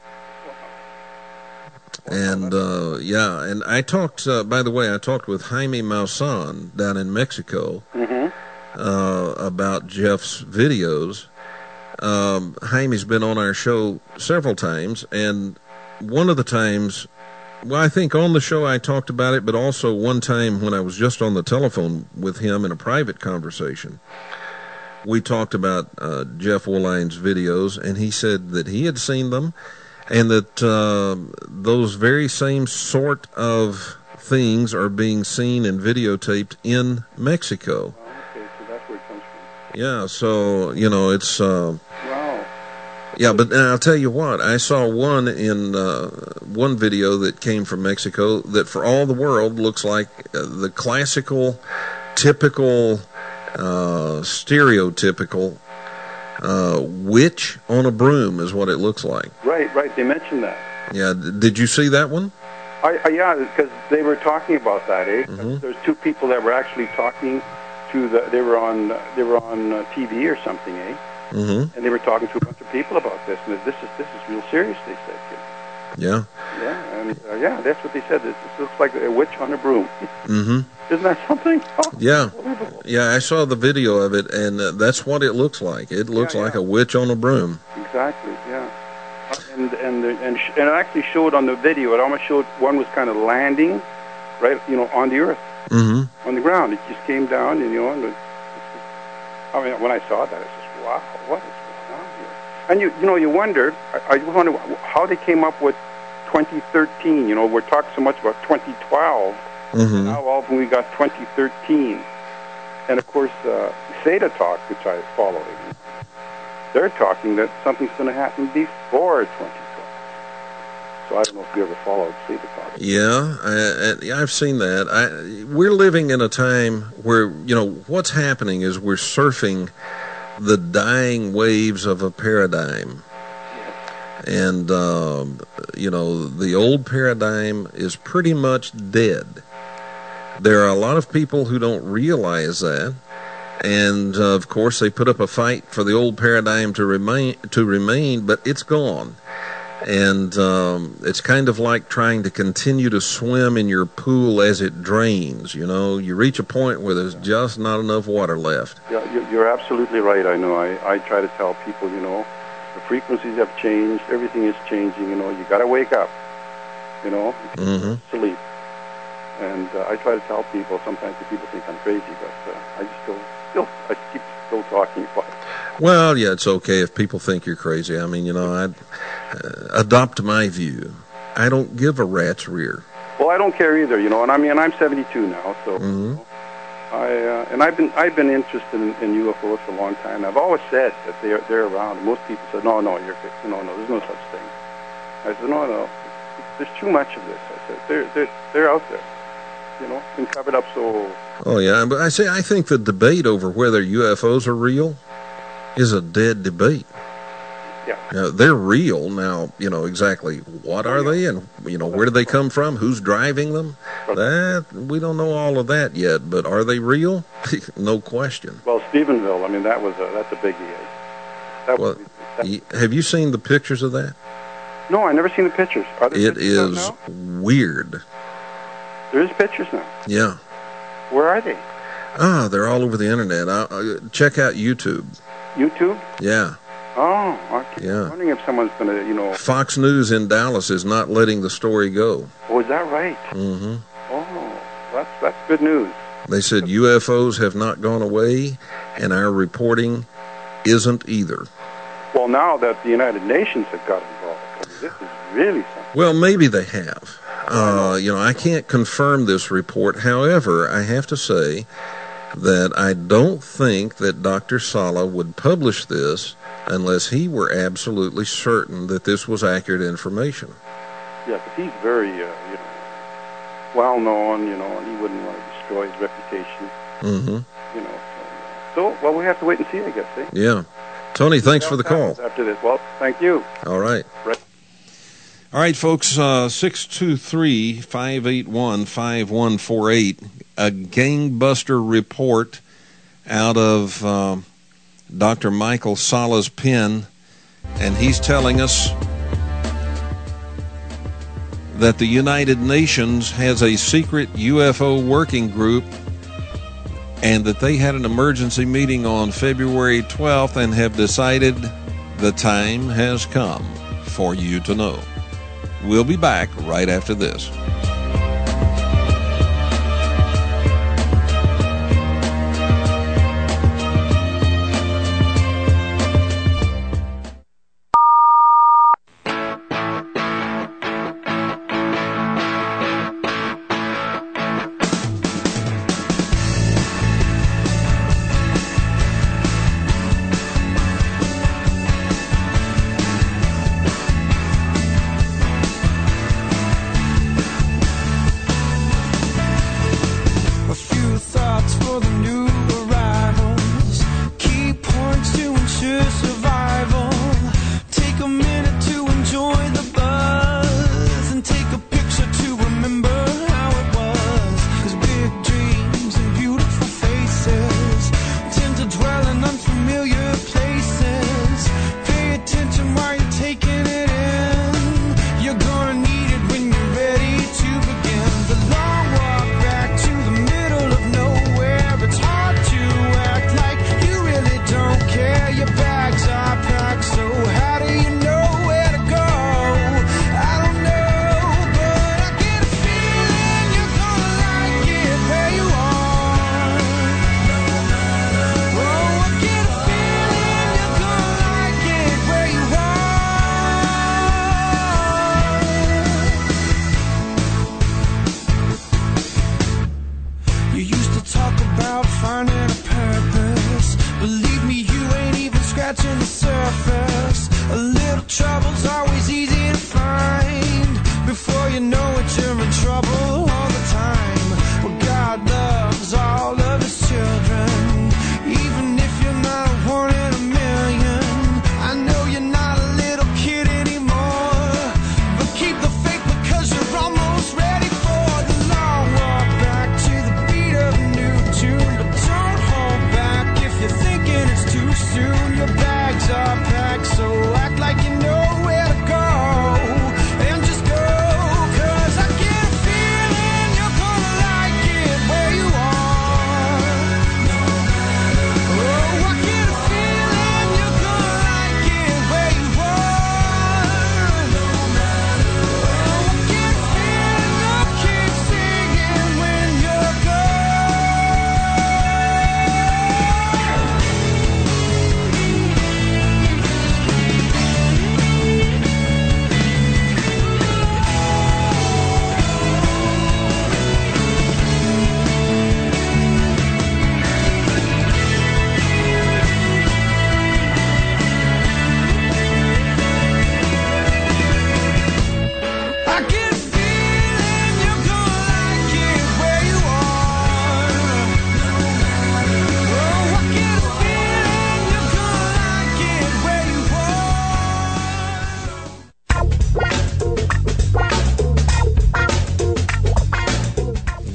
B: And, uh, yeah, and I talked, uh, by the way, I talked with Jaime Maussan down in Mexico
I: mm-hmm.
B: uh, about Jeff's videos. Um, Jaime's been on our show several times, and one of the times, well, I think on the show I talked about it, but also one time when I was just on the telephone with him in a private conversation, we talked about uh, Jeff Woolline's videos, and he said that he had seen them, and that uh, those very same sort of things are being seen and videotaped in Mexico.
I: Oh, okay, so that's where it comes from.
B: Yeah, so, you know, it's... Uh,
I: wow.
B: Yeah, but I'll tell you what, I saw one in uh, one video that came from Mexico that for all the world looks like uh, the classical, typical, uh, stereotypical Uh, witch on a broom is what it looks like.
I: Right, right. They mentioned that.
B: Yeah. D- did you see that one?
I: I, I yeah, because they were talking about that. Eh?
B: Mm-hmm.
I: There's two people that were actually talking to the. They were on. They were on uh, T V or something, eh?
B: Mm-hmm.
I: And they were talking to a bunch of people about this, and this is this is real serious. They said.
B: Yeah.
I: Yeah, and uh, yeah, that's what they said. This, this looks like a witch on a broom.
B: Mm-hmm.
I: Isn't that something? Oh,
B: yeah. Yeah, I saw the video of it, and uh, that's what it looks like. It looks
I: yeah,
B: like
I: yeah.
B: a witch on a broom.
I: Exactly. Yeah. And and the, and, sh- and it actually showed on the video. It almost showed one was kind of landing, right? You know, on the earth,
B: mm-hmm.
I: on the ground. It just came down, and you know. And it, I mean, when I saw that, I said, "Wow, what is going on here?" And you you know, you wondered. I, I wonder how they came up with twenty thirteen. You know, we're talking so much about twenty twelve.
B: Mm-hmm.
I: Now all of them we got twenty thirteen, and of course, uh, SETA Talk, which I follow, they're talking that something's going to happen before twenty twelve. So I don't know if you ever followed SETA Talk.
B: Yeah, I, I, I've seen that. I, we're living in a time where, you know, what's happening is we're surfing the dying waves of a paradigm. And, um, you know, the old paradigm is pretty much dead. There are a lot of people who don't realize that. And, uh, of course, they put up a fight for the old paradigm to remain, to remain, but it's gone. And um, it's kind of like trying to continue to swim in your pool as it drains. You know, you reach a point where there's just not enough water left.
I: Yeah, you're absolutely right. I know. I, I try to tell people, you know, the frequencies have changed. Everything is changing. You know, you got to wake up. You know,
B: mm-hmm.
I: sleep. And uh, I try to tell people. Sometimes the people think I'm crazy, but uh, I just still, still, I keep still talking about it.
B: Well, yeah, it's okay if people think you're crazy. I mean, you know, I'd uh, adopt my view. I don't give a rat's rear.
I: Well, I don't care either. You know, and I mean, I'm seventy-two now, so.
B: Mm-hmm.
I: You know, I uh, and I've been I've been interested in, in U F Os for a long time. I've always said that they're they're around. Most people said, no, no, you're no, no, there's no such thing. I said, no, no, there's too much of this. I said, they're they're they're out there. You know, been covered up so.
B: Oh yeah, but I say I think the debate over whether U F Os are real is a dead debate.
I: Yeah.
B: Now, they're real. Now, you know, exactly what are they and, you know, where do they come from? Who's driving them? That, we don't know all of that yet, but are they real? No question.
I: Well, Stephenville, I mean, that was a, that's a biggie. That
B: Well,
I: was, that,
B: y- have you seen the pictures of that?
I: no, I never seen the pictures. Are there
B: It
I: pictures out
B: is
I: now?
B: weird.
I: There is pictures now.
B: Yeah.
I: Where are they?
B: Ah, they're all over the internet. I, I, check out YouTube.
I: YouTube?
B: Yeah.
I: Oh, okay.
B: Yeah.
I: I'm wondering if someone's going to, you know...
B: Fox News in Dallas is not letting the story go.
I: Oh, is that right?
B: Mm-hmm.
I: Oh, that's that's good news.
B: They said U F Os have not gone away, and our reporting isn't either.
I: Well, now that the United Nations have got involved, I mean, this is really something.
B: Well, maybe they have. Uh, you know, I can't confirm this report. However, I have to say that I don't think that Doctor Sala would publish this unless he were absolutely certain that this was accurate information.
I: Yeah, because he's very, uh, you know, well known, you know, and he wouldn't want to destroy his reputation.
B: Mm-hmm.
I: You know, so, so well, we have to wait and see, I guess. Eh?
B: Yeah. Tony, thanks for the call.
I: After this, well, thank you.
B: All right.
I: Right.
B: All right, folks, uh, six two three, five eight one, five one four eight, a gangbuster report out of uh, Doctor Michael Sala's pen, and he's telling us that the United Nations has a secret U F O working group and that they had an emergency meeting on February twelfth and have decided the time has come for you to know. We'll be back right after this.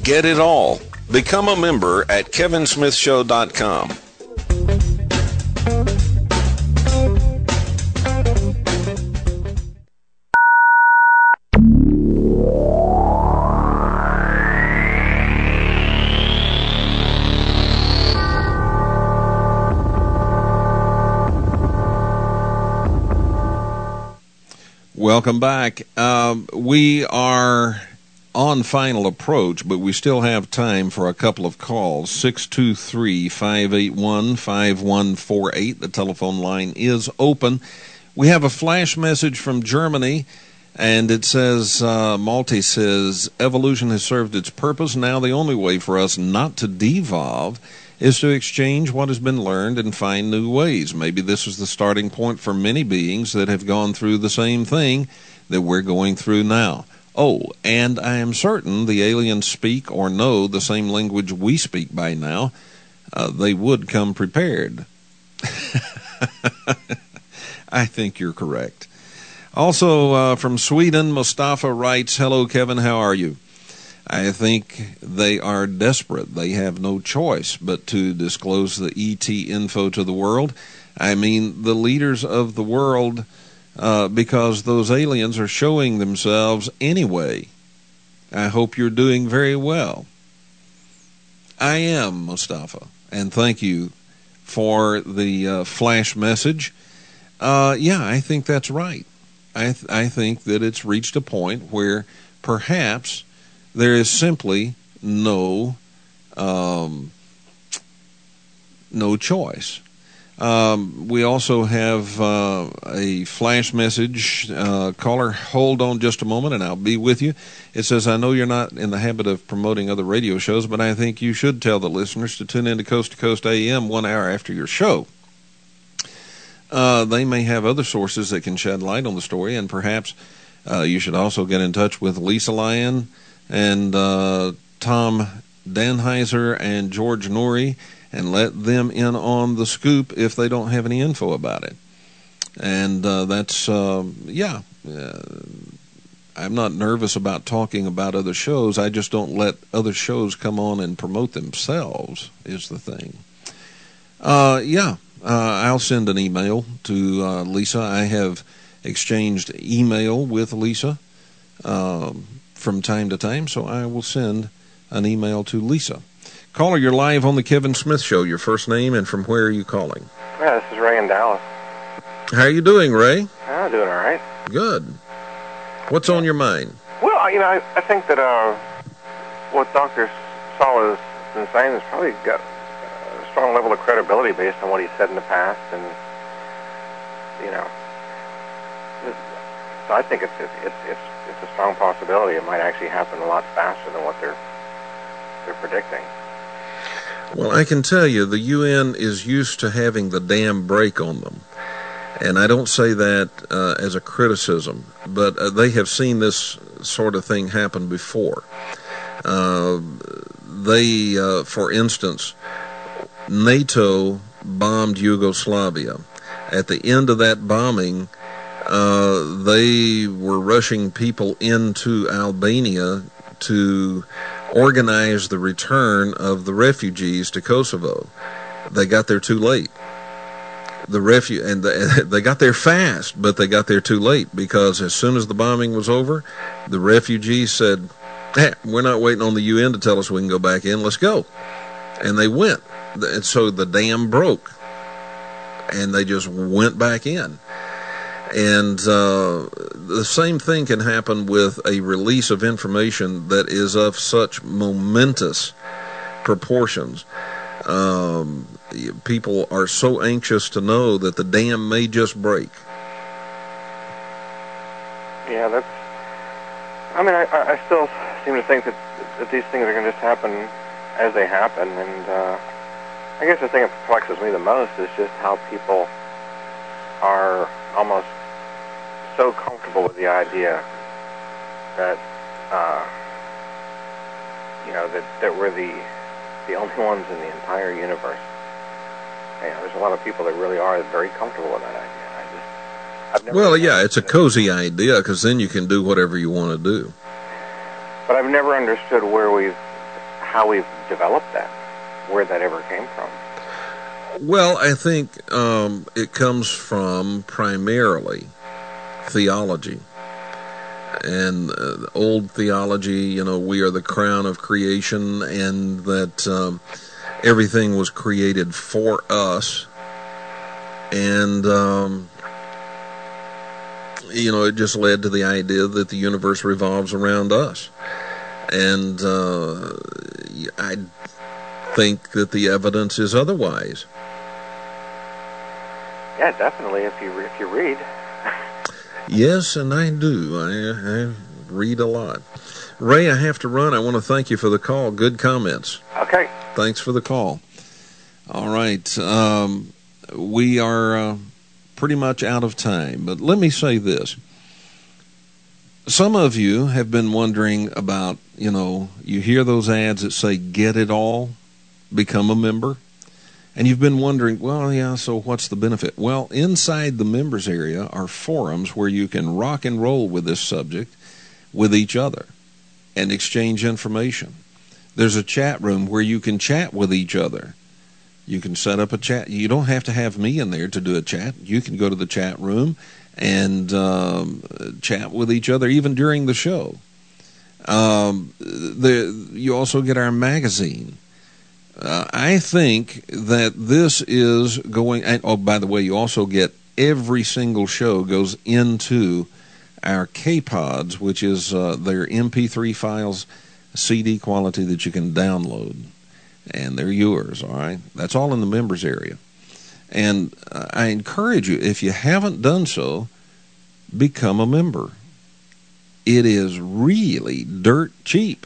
J: Get it all. Become a member at kevin smith show dot com.
B: Welcome back. Um, we are on final approach, but we still have time for a couple of calls. six two three, five eight one, five one four eight. The telephone line is open. We have a flash message from Germany, and it says, uh, Malte says, evolution has served its purpose. Now the only way for us not to devolve is to exchange what has been learned and find new ways. Maybe this is the starting point for many beings that have gone through the same thing that we're going through now. Oh, and I am certain the aliens speak or know the same language we speak by now. Uh, they would come prepared. I think you're correct. Also, uh, from Sweden, Mustafa writes, hello, Kevin, how are you? I think they are desperate. They have no choice but to disclose the E T info to the world. I mean, the leaders of the world, uh, because those aliens are showing themselves anyway. I hope you're doing very well. I am, Mustafa, and thank you for the uh, flash message. Uh, yeah, I think that's right. I th- I think that it's reached a point where perhaps there is simply no um, no choice. Um, we also have uh, a flash message. Uh, caller, hold on just a moment and I'll be with you. It says, I know you're not in the habit of promoting other radio shows, but I think you should tell the listeners to tune in to Coast to Coast A M one hour after your show. Uh, they may have other sources that can shed light on the story, and perhaps uh, you should also get in touch with Lisa Lyon and uh, Tom Danheiser and George Norrie and let them in on the scoop if they don't have any info about it. And uh, that's, uh, yeah, uh, I'm not nervous about talking about other shows. I just don't let other shows come on and promote themselves is the thing. Uh, yeah, uh, I'll send an email to uh, Lisa. I have exchanged email with Lisa um, from time to time, so I will send an email to Lisa. Caller, you're live on the Kevin Smith Show. Your first name and from where are you calling?
K: Yeah, this is Ray in Dallas.
B: How are you doing, Ray?
K: I'm doing all right.
B: Good. What's on your mind?
K: Well, you know, I, I think that uh, what Doctor Saul has been saying has probably got a strong level of credibility based on what he said in the past, and you know, so I think it's it's it's it's a strong possibility. It might actually happen a lot faster than what they're they're predicting.
B: Well, I can tell you, the U N is used to having the dam break on them. And I don't say that uh, as a criticism, but uh, they have seen this sort of thing happen before. Uh, they, uh, for instance, NATO bombed Yugoslavia. At the end of that bombing, uh, they were rushing people into Albania to organize the return of the refugees to Kosovo. They got there too late. The refu- and the, they got there fast, but they got there too late, because as soon as the bombing was over, the refugees said, hey, we're not waiting on the U N to tell us we can go back in, let's go. And they went. And so the dam broke, and they just went back in. And uh, the same thing can happen with a release of information that is of such momentous proportions. Um, people are so anxious to know that the dam may just break.
K: Yeah, that's. I mean, I, I still seem to think that, that these things are going to just happen as they happen, and uh, I guess the thing that perplexes me the most is just how people are almost so comfortable with the idea that, uh, you know, that, that we're the the only ones in the entire universe. You know, there's a lot of people that really are very comfortable with that idea. I just, I've never
B: well, yeah, it's a cozy idea, because then you can do whatever you want to do.
K: But I've never understood where we've how we've developed that, where that ever came from.
B: Well, I think um, it comes from primarily theology. And uh, old theology, you know, we are the crown of creation, and that um, everything was created for us. And, um, you know, it just led to the idea that the universe revolves around us. And uh, I think that the evidence is otherwise.
K: Yeah, definitely, if you if you read.
B: Yes, and I do. I, I read a lot. Ray, I have to run. I want to thank you for the call. Good comments.
K: Okay.
B: Thanks for the call. All right. Um, we are uh, pretty much out of time, but let me say this. Some of you have been wondering about, you know, you hear those ads that say, get it all, become a member. And you've been wondering, well, yeah, so what's the benefit? Well, inside the members area are forums where you can rock and roll with this subject with each other and exchange information. There's a chat room where you can chat with each other. You can set up a chat. You don't have to have me in there to do a chat. You can go to the chat room and um, chat with each other even during the show. Um, the, you also get our magazine. Uh, I think that this is going, and, oh, by the way, you also get every single show goes into our K-Pods, which is uh, their M P three files, C D quality that you can download. And they're yours, all right? That's all in the members area. And uh, I encourage you, if you haven't done so, become a member. It is really dirt cheap.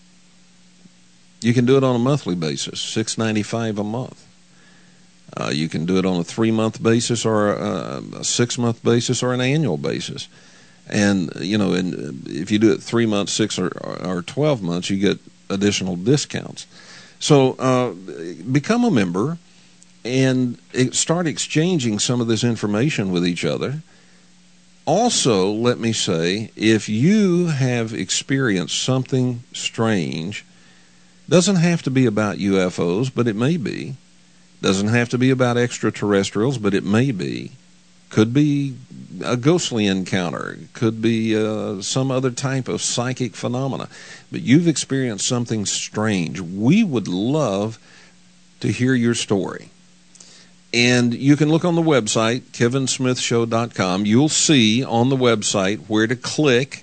B: You can do it on a monthly basis, six dollars and ninety-five cents a month. Uh, you can do it on a three-month basis or a, a six-month basis or an annual basis. And, you know, and if you do it three months, six, or, or twelve months, you get additional discounts. So uh, become a member and start exchanging some of this information with each other. Also, let me say, if you have experienced something strange, doesn't have to be about U F Os, but it may be. Doesn't have to be about extraterrestrials, but it may be. Could be a ghostly encounter. Could be uh, some other type of psychic phenomena. But you've experienced something strange. We would love to hear your story. And you can look on the website, kevin smith show dot com. You'll see on the website where to click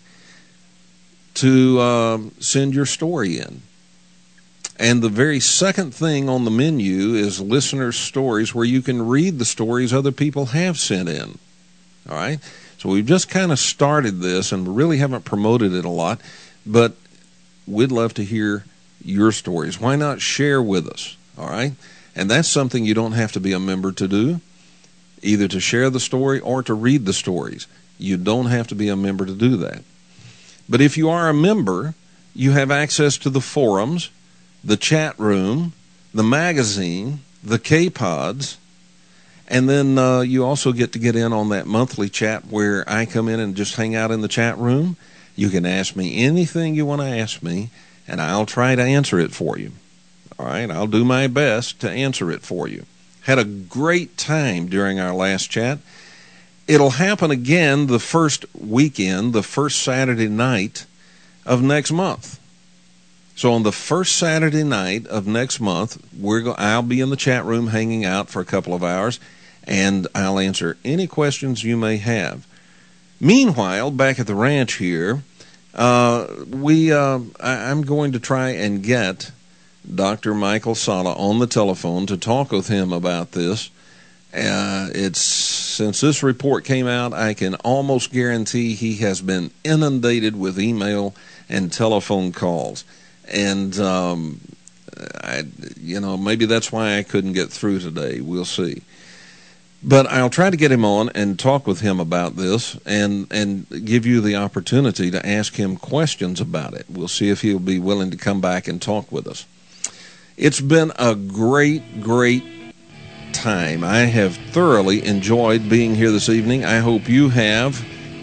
B: to uh, send your story in. And the very second thing on the menu is listener stories, where you can read the stories other people have sent in. All right? So we've just kind of started this and really haven't promoted it a lot, but we'd love to hear your stories. Why not share with us? All right? And that's something you don't have to be a member to do, either to share the story or to read the stories. You don't have to be a member to do that. But if you are a member, you have access to the forums, the chat room, the magazine, the K-Pods, and then uh, you also get to get in on that monthly chat where I come in and just hang out in the chat room. You can ask me anything you want to ask me, and I'll try to answer it for you. All right, I'll do my best to answer it for you. Had a great time during our last chat. It'll happen again the first weekend, the first Saturday night of next month. So on the first Saturday night of next month, we're go- I'll be in the chat room hanging out for a couple of hours, and I'll answer any questions you may have. Meanwhile, back at the ranch here, uh, we uh, I- I'm going to try and get Doctor Michael Salla on the telephone to talk with him about this. Uh, it's since this report came out, I can almost guarantee he has been inundated with email and telephone calls. And, um, I, you know, maybe that's why I couldn't get through today. We'll see. But I'll try to get him on and talk with him about this and, and give you the opportunity to ask him questions about it. We'll see if he'll be willing to come back and talk with us. It's been a great, great time. I have thoroughly enjoyed being here this evening. I hope you have.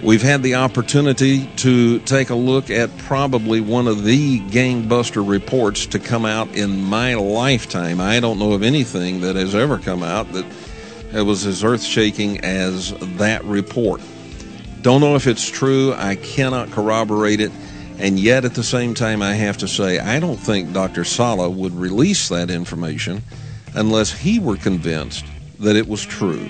B: We've had the opportunity to take a look at probably one of the gangbuster reports to come out in my lifetime. I don't know of anything that has ever come out that was as earth-shaking as that report. Don't know if it's true. I cannot corroborate it. And yet, at the same time, I have to say, I don't think Doctor Sala would release that information unless he were convinced that it was true.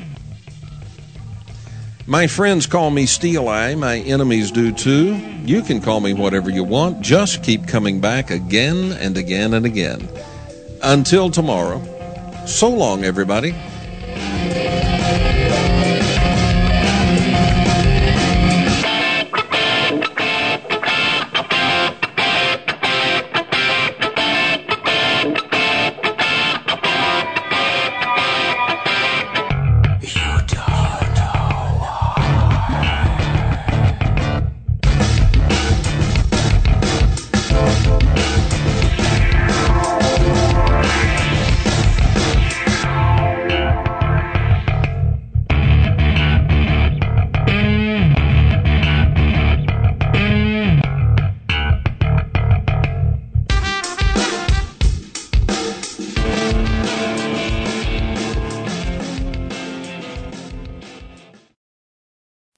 B: My friends call me Steel Eye. My enemies do too. You can call me whatever you want. Just keep coming back again and again and again. Until tomorrow, so long, everybody.